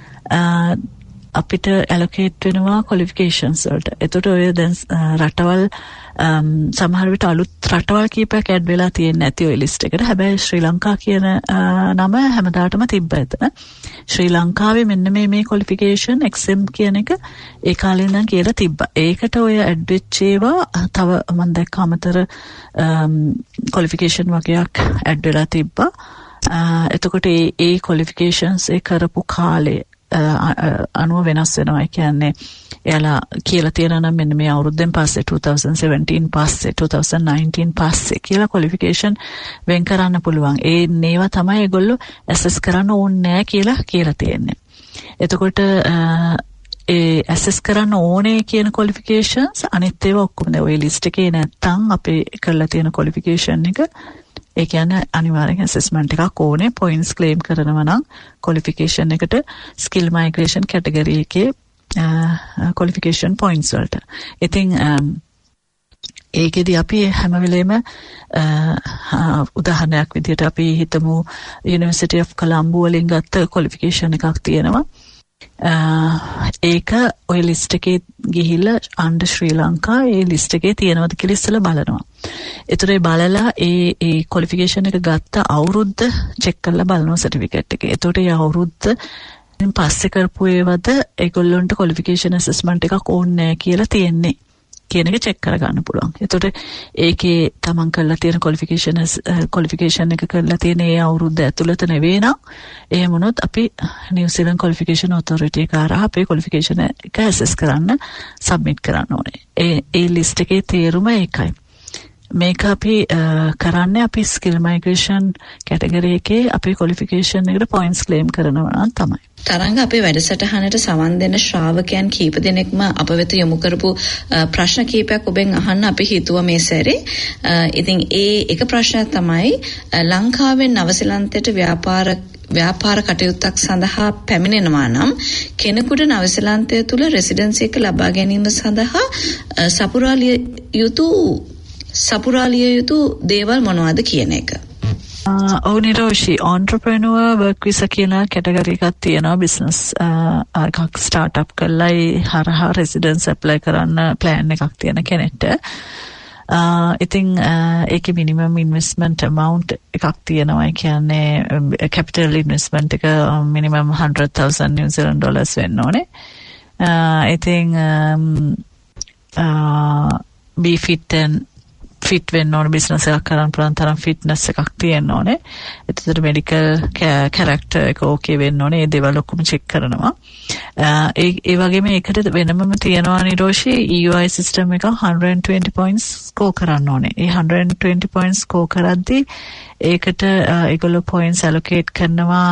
අපිට allocate වෙනවා qualifications වලට. එතකොට ඔය දැන් රටවල් සමහර විට අලුත් රටවල් කීපයක් ඇඩ් වෙලා තියෙන්නේ නැති ඔය list එකට. හැබැයි ශ්‍රී ලංකා කියන නම හැමදාටම තිබ්බා එතන. ශ්‍රී ලංකාවේ මෙන්න මේ මේ qualification exempt කියන එක ඒ කාලේ ඉඳන් කියලා තිබ්බා. ඒකට ඔය ඇඩ් වෙච්ච ඒවා තව මම දැක්ක අමතර qualification වගේක් ඇඩ් වෙලා තිබ්බා. එතකොට ඒ ඒ qualifications ඒ කරපු කාලේ අනුව වෙනස් වෙනවා. ඒ කියන්නේ එයාලා කියලා තියෙනවා නම් මෙන්න මේ අවුරුද්දෙන් පස්සේ twenty seventeen පස්සේ twenty nineteen පස්සේ කියලා qualification වෙන් කරන්න පුළුවන්. ඒ නේවා තමයි ඒගොල්ලෝ assess කරන්න ඕනේ නැහැ කියලා කියලා තියෙන්නේ. එතකොට ඒ assess කරන්න ඕනේ කියන qualifications අනිත් ඒවා ඔක්කොම දැන් ඔය list එකේ නැත්තම් අපේ කරලා තියෙන qualification එක ඒ කියන්නේ අනිවාර්යෙන් assessment එකක් ඕනේ points claim කරනවා නම් qualification එකට skill migration category එකේ qualification points වලට. ඉතින් ඒකෙදි අපි හැම වෙලේම උදාහරණයක් විදිහට අපි හිතමු University of Colombo වලින් ගත්ත qualification එකක් තියෙනවා. ඒක ඔය ලිස්ට් එකේ ගිහිල්ලා අnder ශ්‍රී ලංකා ඒ ලිස්ට් එකේ තියෙනවද කියලා ඉස්සෙල්ලා බලනවා. ඒතර ඒ බලලා ඒ ඒ ක්වොලිෆිකේෂන් එක ගත්ත අවුරුද්ද චෙක් කරලා බලනවා සර්ටිෆිකේට් එකේ. ඒතකොට ඒ අවුරුද්ද පස්සේ කරපු ඒවද ඒගොල්ලන්ට ක්වොලිෆිකේෂන් ඇසස්මන්ට් එකක් ඕනේ නැහැ කියලා තියෙන්නේ. කියන එක චෙක් කරගන්න පුළුවන්. එතකොට ඒකේ තමන් කරලා තියෙන ක්වොලිෆිකේෂන් ක්වොලිෆිකේෂන් එක කරලා තියෙන ඒ අවුරුද්ද ඇතුළත නෙවෙයි නම් එහෙම වුණොත් අපි නිව්සීලන්ත ක්වොලිෆිකේෂන් ඔතොරිටි එක හරහා අපේ ක්වොලිෆිකේෂන් එක ඇසස් කරන්න සබ්මිට් කරන්න ඕනේ. ඒ ඒ ලිස්ට් එකේ තේරුම ඒකයි. මේක අපි කරන්නේ අපි ස්කිල් මයිග්‍රේෂන් කැටගරි එකේ අපේ ක්වොලිෆිකේෂන් එකට පොයින්ට්ස් ක්ලේම් කරනවා නම් තමයි. තරංග අපේ වැඩසටහනට සවන් දෙන ශ්‍රාවකයන් කීප දෙනෙක්ම අප වෙත යොමු කරපු ප්‍රශ්න කීපයක් ඔබෙන් අහන්න අපි හිතුවා මේ සැරේ. ඉතින් ඒ එක ප්‍රශ්නයක් තමයි ලංකාවෙන් නවසීලන්තයට ව්‍යාපාර ව්‍යාපාර කටයුත්තක් සඳහා පැමිණෙනවා නම් කෙනෙකුට නවසීලන්තය තුල රෙසිඩන්සි එක ලබා ගැනීම සඳහා සපුරාලිය යුතු සපුරාලිය යුතු දේවල් මොනවද කියන එක. ඔව් නිරෝෂි entrepreneur work visa කියලා කැටගරි එකක් තියෙනවා බිස්නස් එකක් ස්ටාර්ට් අප් කරලා ඒ හරහා රෙසිඩන්ස් ඇප්ලයි කරන්න ප්ලෑන් එකක් තියෙන කෙනෙක්ට ඉතින් ඒකේ මිනිමම් ඉන්වෙස්ට්මන්ට් amount එකක් තියෙනවා. ඒ කියන්නේ කැපිටල් ඉන්වෙස්ට්මන්ට් එක minimum one hundred thousand New Zealand dollars වෙන්න ඕනේ. ඉතින් be fit and fit වෙන්න ඕනේ බිස්නස් එකක් කරන්න පුළුවන් තරම් ෆිට්නස් එකක් තියෙන්න ඕනේ. ඒතර මෙඩිකල් කැරක්ටර් එක ඕකේ වෙන්න ඕනේ. ඒ දේවල් ඔක්කොම චෙක් කරනවා. ඒ ඒ වගේම ඒකට වෙනමම තියෙනවා Niroshi E U I system එක one hundred twenty points score කරන්න ඕනේ. ඒ one hundred twenty points score කරද්දී ඒකට ඒගොල්ලෝ points allocate කරනවා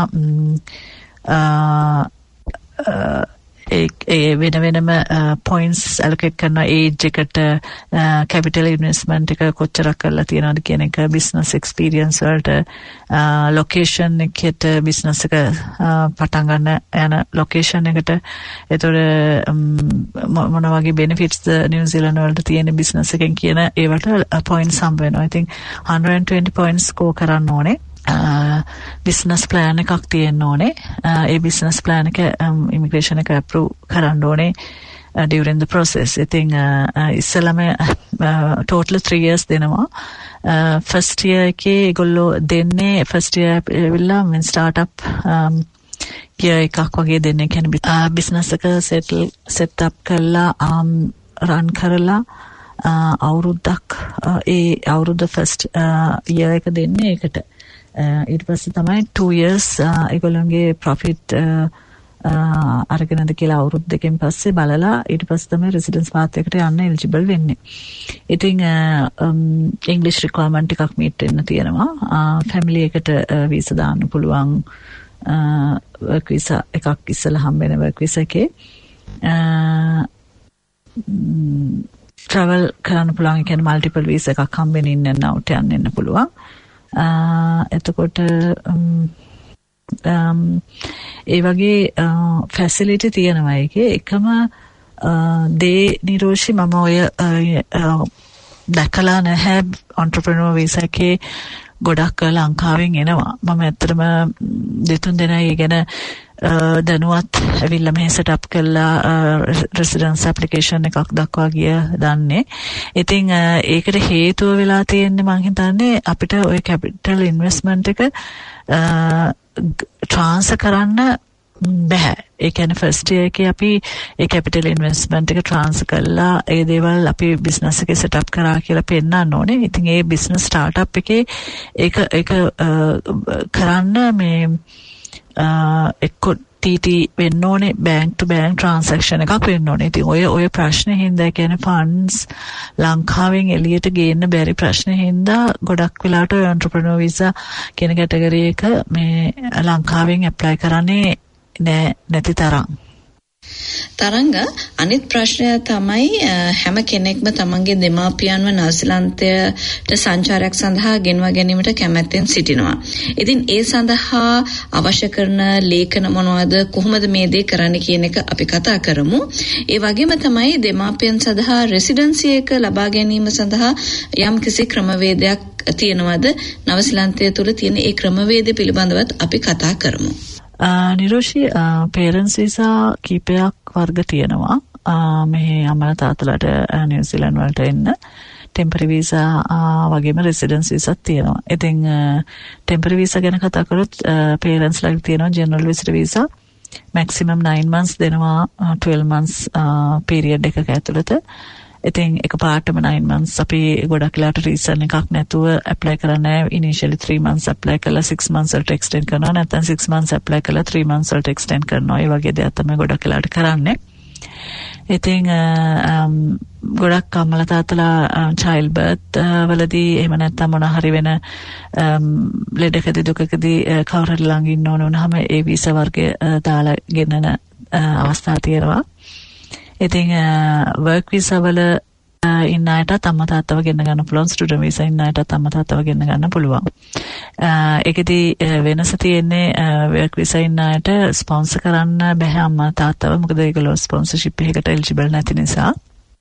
ඒ වෙන වෙනම points allocate කරන age එකට capital investment එක කොච්චරක් කරලා තියෙනවද කියන එක business experience වලට location එකට business එක පටන් ගන්න යන location එකට ඒතර මොන වගේ benefits New Zealand වලට තියෙන business එකෙන් කියන ඒවට points හම්බ වෙනවා. I think one hundred twenty points score කරන්න ඕනේ. බිස්නස් ප්ලෑන් එකක් තියෙන්න ඕනේ. ඒ බිස්නස් ප්ලෑන් එක ඉමිග්‍රේෂන් එක අප්‍රූව් කරන්න ඕනේ during the process. ඉතින් ඉස්සෙල්ලාම total three years දෙනවා. first year එකේ ඒගොල්ලෝ දෙන්නේ first year ඇවිල්ලා මෙන් startup year එකක් වගේ දෙන්නේ. කියන්නේ බිස්නස් එක settle set up කරලා run කරලා අවුරුද්දක් ඒ අවුරුද්ද first year එක දෙන්නේ ඒකට. ඊට පස්සේ තමයි two years ඒගොල්ලන්ගේ profit අරගෙනද කියලා අවුරුදු දෙකකින් පස්සේ බලලා ඊට පස්සේ තමයි residence path එකට යන්න eligible වෙන්නේ. ඉතින් English requirement එකක් meet වෙන්න තියෙනවා. family එකට visa දාන්න පුළුවන් work visa එකක් ඉස්සලා හම්බ වෙන work visa එකේ travel කරන්න පුළුවන්. ඒ කියන්නේ multiple visa එකක් හම්බෙන්න in and out යන්න එන්න පුළුවන්. එතකොට ඒ වගේ ෆැසිලිටි තියෙනවා. ඒකේ එකම දේ නිරෝෂි මම ඔය දැකලා නැහැ entrepreneur visa එකේ ගොඩක් ලංකාවෙන් එනවා. මම ඇත්තටම දෙතුන් දෙනා ඒ ගැන දැනුවත් ඇවිල්ලා මෙහෙ set up කරලා residence application එකක් දක්වා ගිය දන්නේ. ඉතින් ඒකට හේතුව වෙලා තියෙන්නේ මම හිතන්නේ අපිට ওই capital investment එක transfer කරන්න බෑ. ඒ කියන්නේ first year එකේ අපි ඒ capital investment එක transfer කරලා ඒ දේවල් අපි business එකේ set up කරා කියලා පෙන්නන්න ඕනේ. ඉතින් ඒ business startup එකේ ඒක ඒක කරන්න මේ එක්ක T T වෙන්න ඕනේ, bank to bank transaction එකක් වෙන්න ඕනේ. ඉතින් ඔය ඔය ප්‍රශ්නේ හින්දා කියන්නේ funds ලංකාවෙන් එළියට ගේන්න බැරි ප්‍රශ්නේ හින්දා ගොඩක් වෙලාවට entrepreneur visa කියන කැටගරි එක මේ ලංකාවෙන් apply කරන්නේ නෑ නැති තරම්. තරංග අනිත් ප්‍රශ්නය තමයි හැම කෙනෙක්ම තමන්ගේ දෙමාපියන්ව නවසීලන්තයට සංචාරයක් සඳහා ගෙන්වා ගැනීමට කැමැත්තෙන් සිටිනවා. ඉතින් ඒ සඳහා අවශ්‍ය කරන ලේඛන මොනවද, කොහොමද මේ දේ කරන්න කියන එක අපි කතා කරමු. ඒ වගේම තමයි දෙමාපියන් සඳහා රෙසිඩන්සි එක ලබා ගැනීම සඳහා යම් කිසි ක්‍රමවේදයක් තියෙනවද? නවසීලන්තය තුළ තියෙන ඒ ක්‍රමවේද පිළිබඳවත් අපි කතා කරමු. නිරෝෂි පේරන්ට්ස් වීසා කීපයක් වර්ග තියෙනවා. මේ අම්මලා තාත්තලාට නිව්සීලන්ත වලට එන්න ටෙම්පරරි වීසා වගේම රෙසිඩන්ස් වීසාත් තියෙනවා. ඉතින් ටෙම්පරරි වීසා ගැන කතා කරොත් පේරන්ට්ස් ලාට තියෙනවා general visitor visa maximum nine months දෙනවා twelve months period එකක ඇතුළත. ඉතින් එකපාරටම nine months අපි ගොඩක් වෙලාට රීසන් එකක් නැතුව apply කරන්නේ initially three months apply කරලා six months වලට extend කරනවා නැත්නම් six months apply කරලා three months වලට extend කරනවා. ඒ වගේ දේවල් තමයි ගොඩක් වෙලාට කරන්නේ. ඉතින් ගොඩක් අම්මලා තාත්තලා child birth වලදී එහෙම නැත්නම් මොන හරි වෙන ලෙඩකදී දුකකදී කවුරු හරි ළඟ ඉන්න ඕන වුණාම ඒ වීසා වර්ගය දාලා ගෙනන අවස්ථා තියෙනවා. ඉතින් work visa වල ඉන්න අයටත් අම්මා තාත්තව ගෙන්න ගන්න පුළුවන්. ස්ටුඩන්ට් වීසා ඉන්න අයටත් අම්මා තාත්තව ගෙන්න ගන්න පුළුවන්. ඒකෙදී වෙනස තියෙන්නේ work visa ඉන්න අයට ස්පොන්සර් කරන්න බෑ අම්මා තාත්තව. මොකද ඒගොල්ලෝ ස්පොන්සර්ෂිප් එකකට එලිජිබල් නැති නිසා.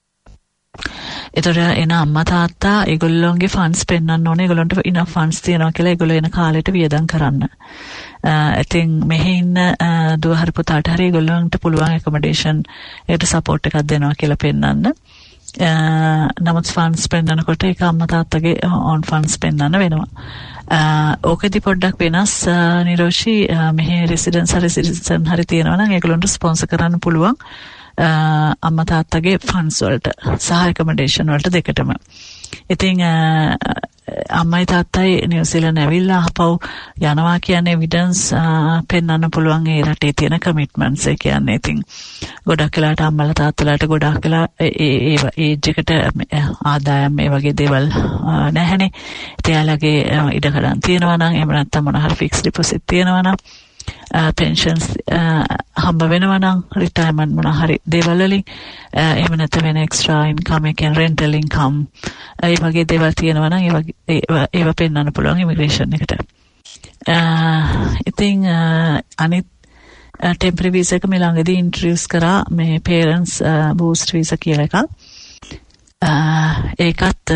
ඒතර එන අම්මා තාත්තා ඒගොල්ලෝගේ ෆන්ඩ්ස් පෙන්නන්න ඕනේ. ඒගොල්ලන්ට ඉනෆ් ෆන්ඩ්ස් තියෙනවා කියලා ඒගොල්ලෝ එන කාලෙට වියදම් කරන්න. ඉතින් මෙහි ඉන්න දුව හරි පුතාට හරි ඒගොල්ලන්ට පුළුවන් ඇකොමඩේෂන් ඒකට සපෝට් එකක් දෙනවා කියලා පෙන්නන්න. නමුත් ෆන්ඩ්ස් පෙන්නනකොට ඒක අම්මා තාත්තගේ ඔන් ෆන්ඩ්ස් පෙන්නන්න වෙනවා. ඕකෙදි පොඩ්ඩක් වෙනස් නිරෝෂි මෙහි රෙසිඩන්ස් හරි සිටිසන් හරි තියෙනවා නම් ඒගොල්ලන්ට ස්පොන්සර් කරන්න පුළුවන් අම්මා තාත්තගේ ෆන්ඩ්ස් වලට සහ ඇකොමඩේෂන් වලට දෙකටම. ඉතින් අම්මයි තාත්තයි නිව්සීලන්ත ඇවිල්ලා ආපහු යනවා කියන්නේ එවිඩන්ස් පෙන්වන්න පුළුවන් ඒ රටේ තියෙන කමිට්මන්ට්ස්. ඒ කියන්නේ ඉතින් ගොඩක් වෙලාට අම්මලා තාත්තලාට ගොඩක් වෙලා ඒ ඒජ් එකට ආදායම් මේ වගේ දේවල් නැහැනේ. එයාලගේ ඉඩකඩම් තියෙනවා නම් එහෙම නැත්නම් මොන හරි ෆික්ස් ඩිපොසිට් තියෙනවා නම් pensions හම්බ වෙනවා නම් රිටයර්මන්ට් මොන හරි දේවල් වලින් එහෙම නැත්නම් වෙන එක්ස්ට්‍රා ඉන්කම් එකෙන් රෙන්ටල් ඉන්කම් ඒ වගේ දේවල් තියෙනවා නම් ඒ වගේ ඒව පෙන්වන්න පුළුවන් ඉමිග්‍රේෂන් එකට. ඉතින් අනිත් ටෙම්පරරි වීසා එක මේ ළඟදී ඉන්ට්‍රොඩියුස් කරා මේ පේරන්ට්ස් බූස්ට් වීසා කියලා එකක්. ඒකත්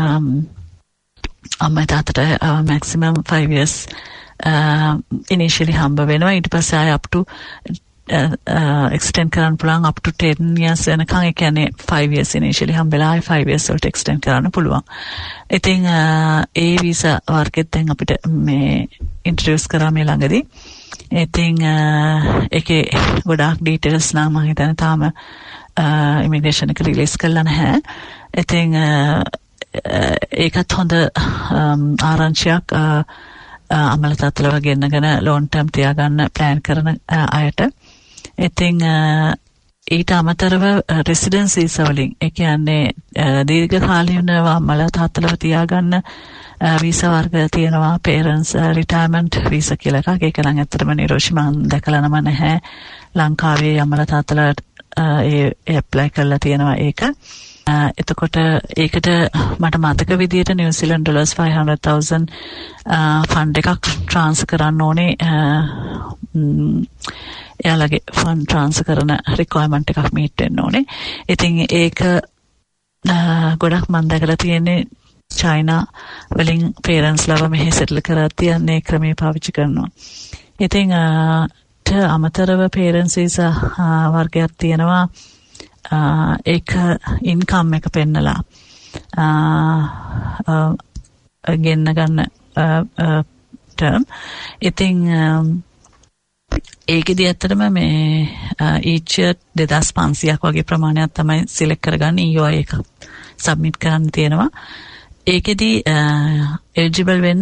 අම්මයි තාත්තට maximum five years Uh, initially හම්බ වෙනවා. ඊට පස්සේ ආය up to uh, uh, extend කරන්න පුළුවන් up to ten years වෙනකන්. ඒ කියන්නේ five years initially හම්බෙලා ආය five years වලට extend කරන්න පුළුවන්. ඉතින් uh, ඒ වීසා වර්ගෙත් දැන් අපිට මේ introduce කරා මේ ළඟදී. ඉතින් uh, ඒකේ ගොඩාක් details නම් මම හිතන්නේ තාම uh, immigration එක release කරලා නැහැ. ඉතින් uh, uh, ඒකත් හොඳ um, ආරංචියක් uh, අම්මලා තාත්තලා වගේ ගෙන්නගෙන ලොන් ටර්ම් තියාගන්න ප්ලෑන් කරන අයට. ඉතින් ඊට අමතරව රෙසිඩන්ස් වීසා වලින් ඒ කියන්නේ දීර්ඝකාලීනව අම්මලා තාත්තලා තියාගන්න වීසා වර්ග තියෙනවා. පේරන්ට්ස් රිටයර්මන්ට් වීසා කියලා එකක්. ඒක නම් ඇත්තටම නිරෝෂි මම දැකලා නම නැහැ. ලංකාවේ අම්මලා තාත්තලා ඒ ඇප්ලයි කරලා තියෙනවා ඒක. එතකොට ඒකට මට මතක විදියට New Zealand dollars five hundred thousand fund එකක් ට්‍රාන්ස්ෆර් කරන්න ඕනේ. එයාලගේ ෆන්ඩ් ට්‍රාන්ස්ෆර් කරන රික්වයර්මන්ට් එකක් මීට් වෙන්න ඕනේ. ඉතින් ඒක ගොඩක් මම දැකලා තියෙන්නේ චයිනා වලින් පේරන්ට්ස් ලව මෙහෙ සෙටල් කරද්දී යන්නේ ක්‍රමේ පාවිච්චි කරනවා. ඉතින් අමතරව පේරන්ට්ස් වීසා වර්ගයක් තියෙනවා. Uh, ඒක ඉන්කම් එක පෙන්නලා uh, uh, ගෙන්න ගන්න ටර්ම්. ඉතින් ඒකෙදි ඇත්තටම මේ each year two thousand five hundred වගේ ප්‍රමාණයක් තමයි සිලෙක්ට් කරගන්න E O I එක සබ්මිට් කරන්න තියෙනවා. ඒකෙදි එලිජිබල් වෙන්න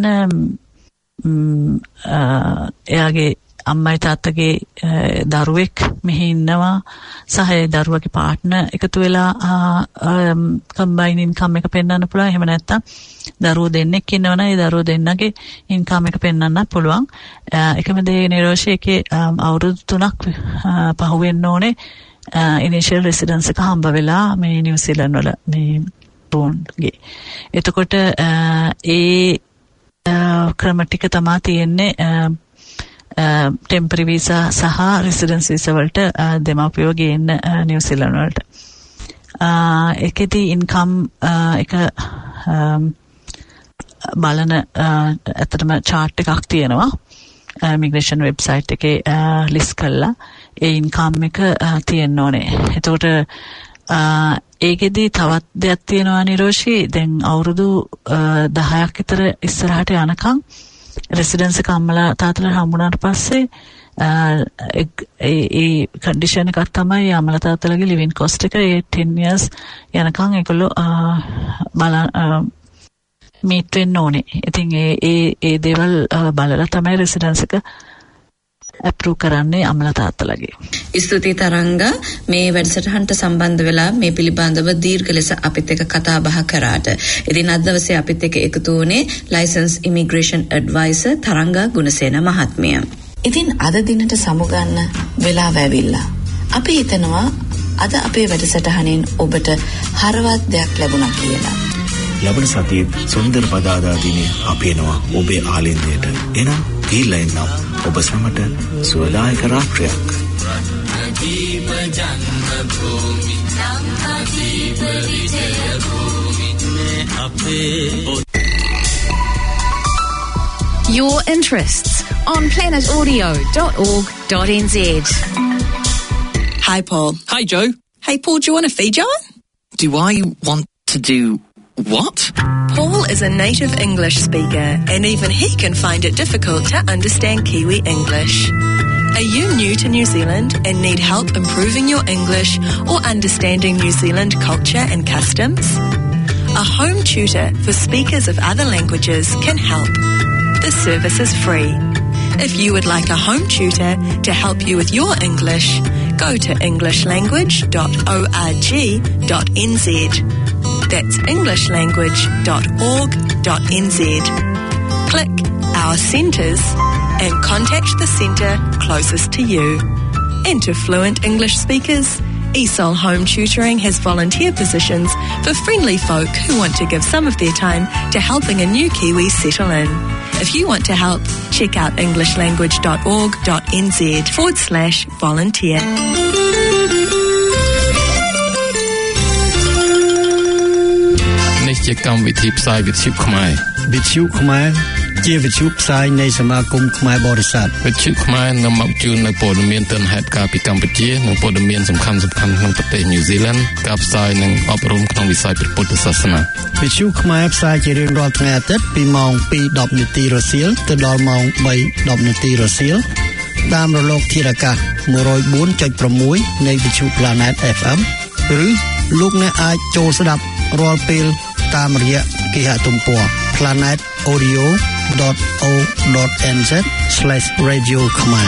එයාගේ අම්මයි තාත්තගේ දරුවෙක් මෙහි ඉන්නවා සහ ඒ දරුවගේ පාර්ට්නර් එකතු වෙලා කම්බයින් ඉන්කම් එක පෙන්වන්න පුළුවන්. එහෙම නැත්නම් දරුවෝ දෙන්නෙක් ඉන්නවනම් ඒ දරුවෝ දෙන්නගේ ඉන්කම් එක පෙන්වන්න පුළුවන්. එකම දේ නිරෝෂි එකේ අවුරුදු තුනක් පහු වෙන්න ඕනේ ඉනිෂියල් රෙසිඩන්ස් එක හම්බ වෙලා මේ නිව්සීලන්ත වල මේ බෝන්ගේ. එතකොට ඒ ක්‍රම ටික තමයි තියෙන්නේ ටෙම්පරරි වීසා සහ රෙසිඩන්ස් වීසා වලට දෙමාපියෝ ගේන්න නිව්සීලන්ත වලට. ඒකෙදි ඉන්කම් එක බලන ඇත්තටම chart එකක් තියෙනවා. ඉමිග්‍රේෂන් වෙබ්සයිට් එකේ ලිස්ට් කරලා ඒ ඉන්කම් එක තියෙන්න ඕනේ. එතකොට ඒකෙදි තවත් දෙයක් තියෙනවා නිරෝෂි. දැන් අවුරුදු දහයක් විතර ඉස්සරහට යනකම් රෙසිඩන්ස් එක අම්මලා තාත්තලා හම්බුනාට පස්සේ ඒ කන්ඩිෂන් එකක් තමයි අම්මලා තාත්තලාගේ ලිවින් කොස්ට් එක ඒ ten years යනකම් ඒගොල්ලෝ බලන්න මීට් වෙන්න ඕනේ. ඉතින් ඒ ඒ ඒ දේවල් බලලා තමයි රෙසිඩන්ස් එක අප්‍රූව් කරන්නේ අම්මලා තාත්තලාගේ. ස්තුතියි තරංගා මේ වැඩසටහනට සම්බන්ධ වෙලා මේ පිළිබඳව දීර්ඝ ලෙස අපිත් එක්ක කතා බහ කරාට. ඉතින් අද දවසේ අපිත් එක්ක එකතු වුණේ licensed immigration adviser Tharanga Gunasena මහත්මිය. ඉතින් අද දිනට සමුගන්න වෙලාව ඇවිල්ලා. අපි හිතනවා අද අපේ වැඩසටහනෙන් ඔබට හරවත් දෙයක් ලැබුණා කියලා. ලබන සතියේ සුන්දර පදාදා දිනේ අපි එනවා ඔබේ ආලින්දයට. එනම් ගිහිල්ලා එන්නම් ඔබ සමට සුවදායක රාත්‍රියක්. ජීව ජන්ම භූමි ජීව විජය භූමි මේ අපේ. Your interests on planet audio dot org dot n z. Hi, Paul. Hi, Joe. Hey, Paul, do you want to feed Joe? Do I want to do what? Paul is a native English speaker, and even he can find it difficult to understand Kiwi English. Are you new to New Zealand and need help improving your English or understanding New Zealand culture and customs? A home tutor for speakers of other languages can help. The service is free. If you would like a home tutor to help you with your English, go to english language dot org dot n z. That's english language dot org dot n z. Click our centres and contact the centre closest to you. And to fluent English speakers, ESOL Home Tutoring has volunteer positions for friendly folk who want to give some of their time to helping a new Kiwi settle in. If you want to help, check out english language dot org dot n z forward slash volunteer. នេះជាកម្មវិធីផ្សាយវិទ្យុខ្មែរវិទ្យុខ្មែរជាវិទ្យុផ្សាយនៃសមាគមខ្មែរបរិស័ទវិទ្យុខ្មែរនាំមកជូននៅព័ត៌មានទិន្នហេតុការពីកម្ពុជានិងព័ត៌មានសំខាន់ៗក្នុងប្រទេសញូហ្សេឡង់ការផ្សាយនិងអប់រំក្នុងវិស័យព្រះពុទ្ធសាសនាវិទ្យុខ្មែរផ្សាយជារៀងរាល់ថ្ងៃអាទិត្យពីម៉ោង two ten នាទីរសៀលទៅដល់ម៉ោង three ten នាទីរសៀលតាមរលកធាតុអាកាស one oh four point six នៃវិទ្យុ Planet เอฟ เอ็ม ឬលោកអ្នកអាចចូលស្ដាប់រាល់ពេលតាមរយៈគេហទំព័រ planet audio dot org dot n z slash radio ខ្មែរ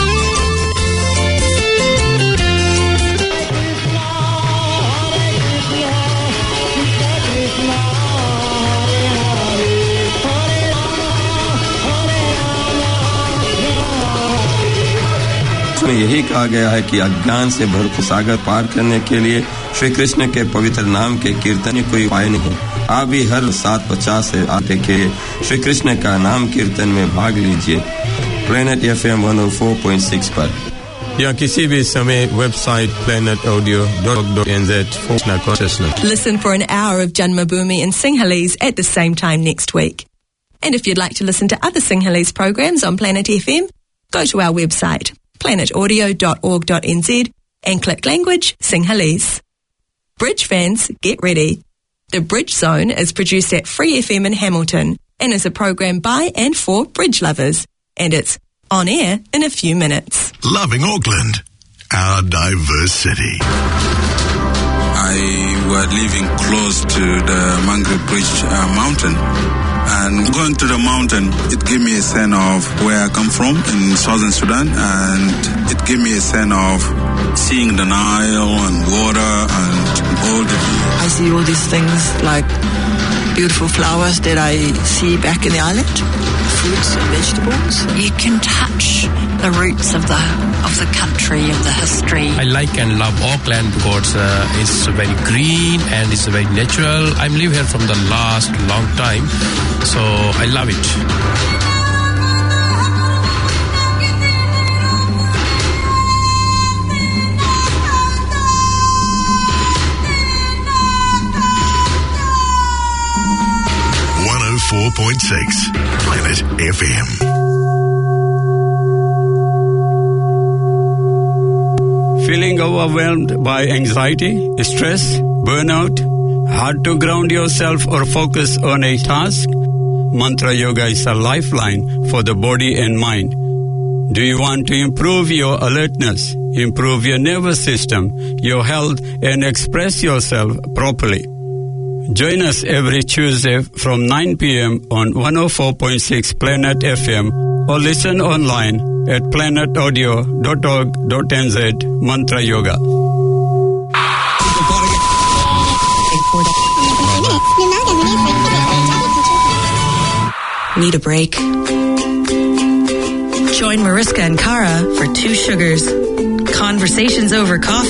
में यही कहा गया है कि अज्ञान से भरपूर सागर पार करने के लिए श्री कृष्ण के पवित्र नाम के कीर्तन कोई उपाय नहीं। आप भी हर सात पचास से आते के श्री कृष्ण का नाम कीर्तन में भाग लीजिए planet F M one oh four point six पर या किसी भी समय website planet audio dot org dot n z for consciousness. Listen for an hour of Janmabhoomi in Sinhalese at the same time next week. And if you'd like to listen to other Sinhalese programs on Planet F M, go to our website planet audio dot org dot n z and click Language Sinhalese. Bridge fans, get ready. The Bridge Zone is produced at Free F M in Hamilton and is a program by and for bridge lovers. And it's on air in a few minutes. Loving Auckland, our diverse city. I was living close to the Mangere Bridge uh, mountain. And going to the mountain, it gave me a sense of where I come from in southern Sudan, and it gave me a sense of seeing the Nile and water and all the... I see all these things like beautiful flowers that I see back in the island, fruits and vegetables. You can touch the roots of the of the country, of the history. I like and love Auckland because uh, it's very green and it's very natural. I'm live here from the last long time, so I love it. one oh four point six Planet F M. Feeling overwhelmed by anxiety, stress, burnout, hard to ground yourself or focus on a task? Mantra Yoga is a lifeline for the body and mind. Do you want to improve your alertness, improve your nervous system, your health, and express yourself properly? Join us every Tuesday from nine p.m. on one oh four point six Planet F M or listen online at planet audio dot org dot n z. Mantra Yoga. Need a break? Join Mariska and Kara for Two Sugars. Conversations over coffee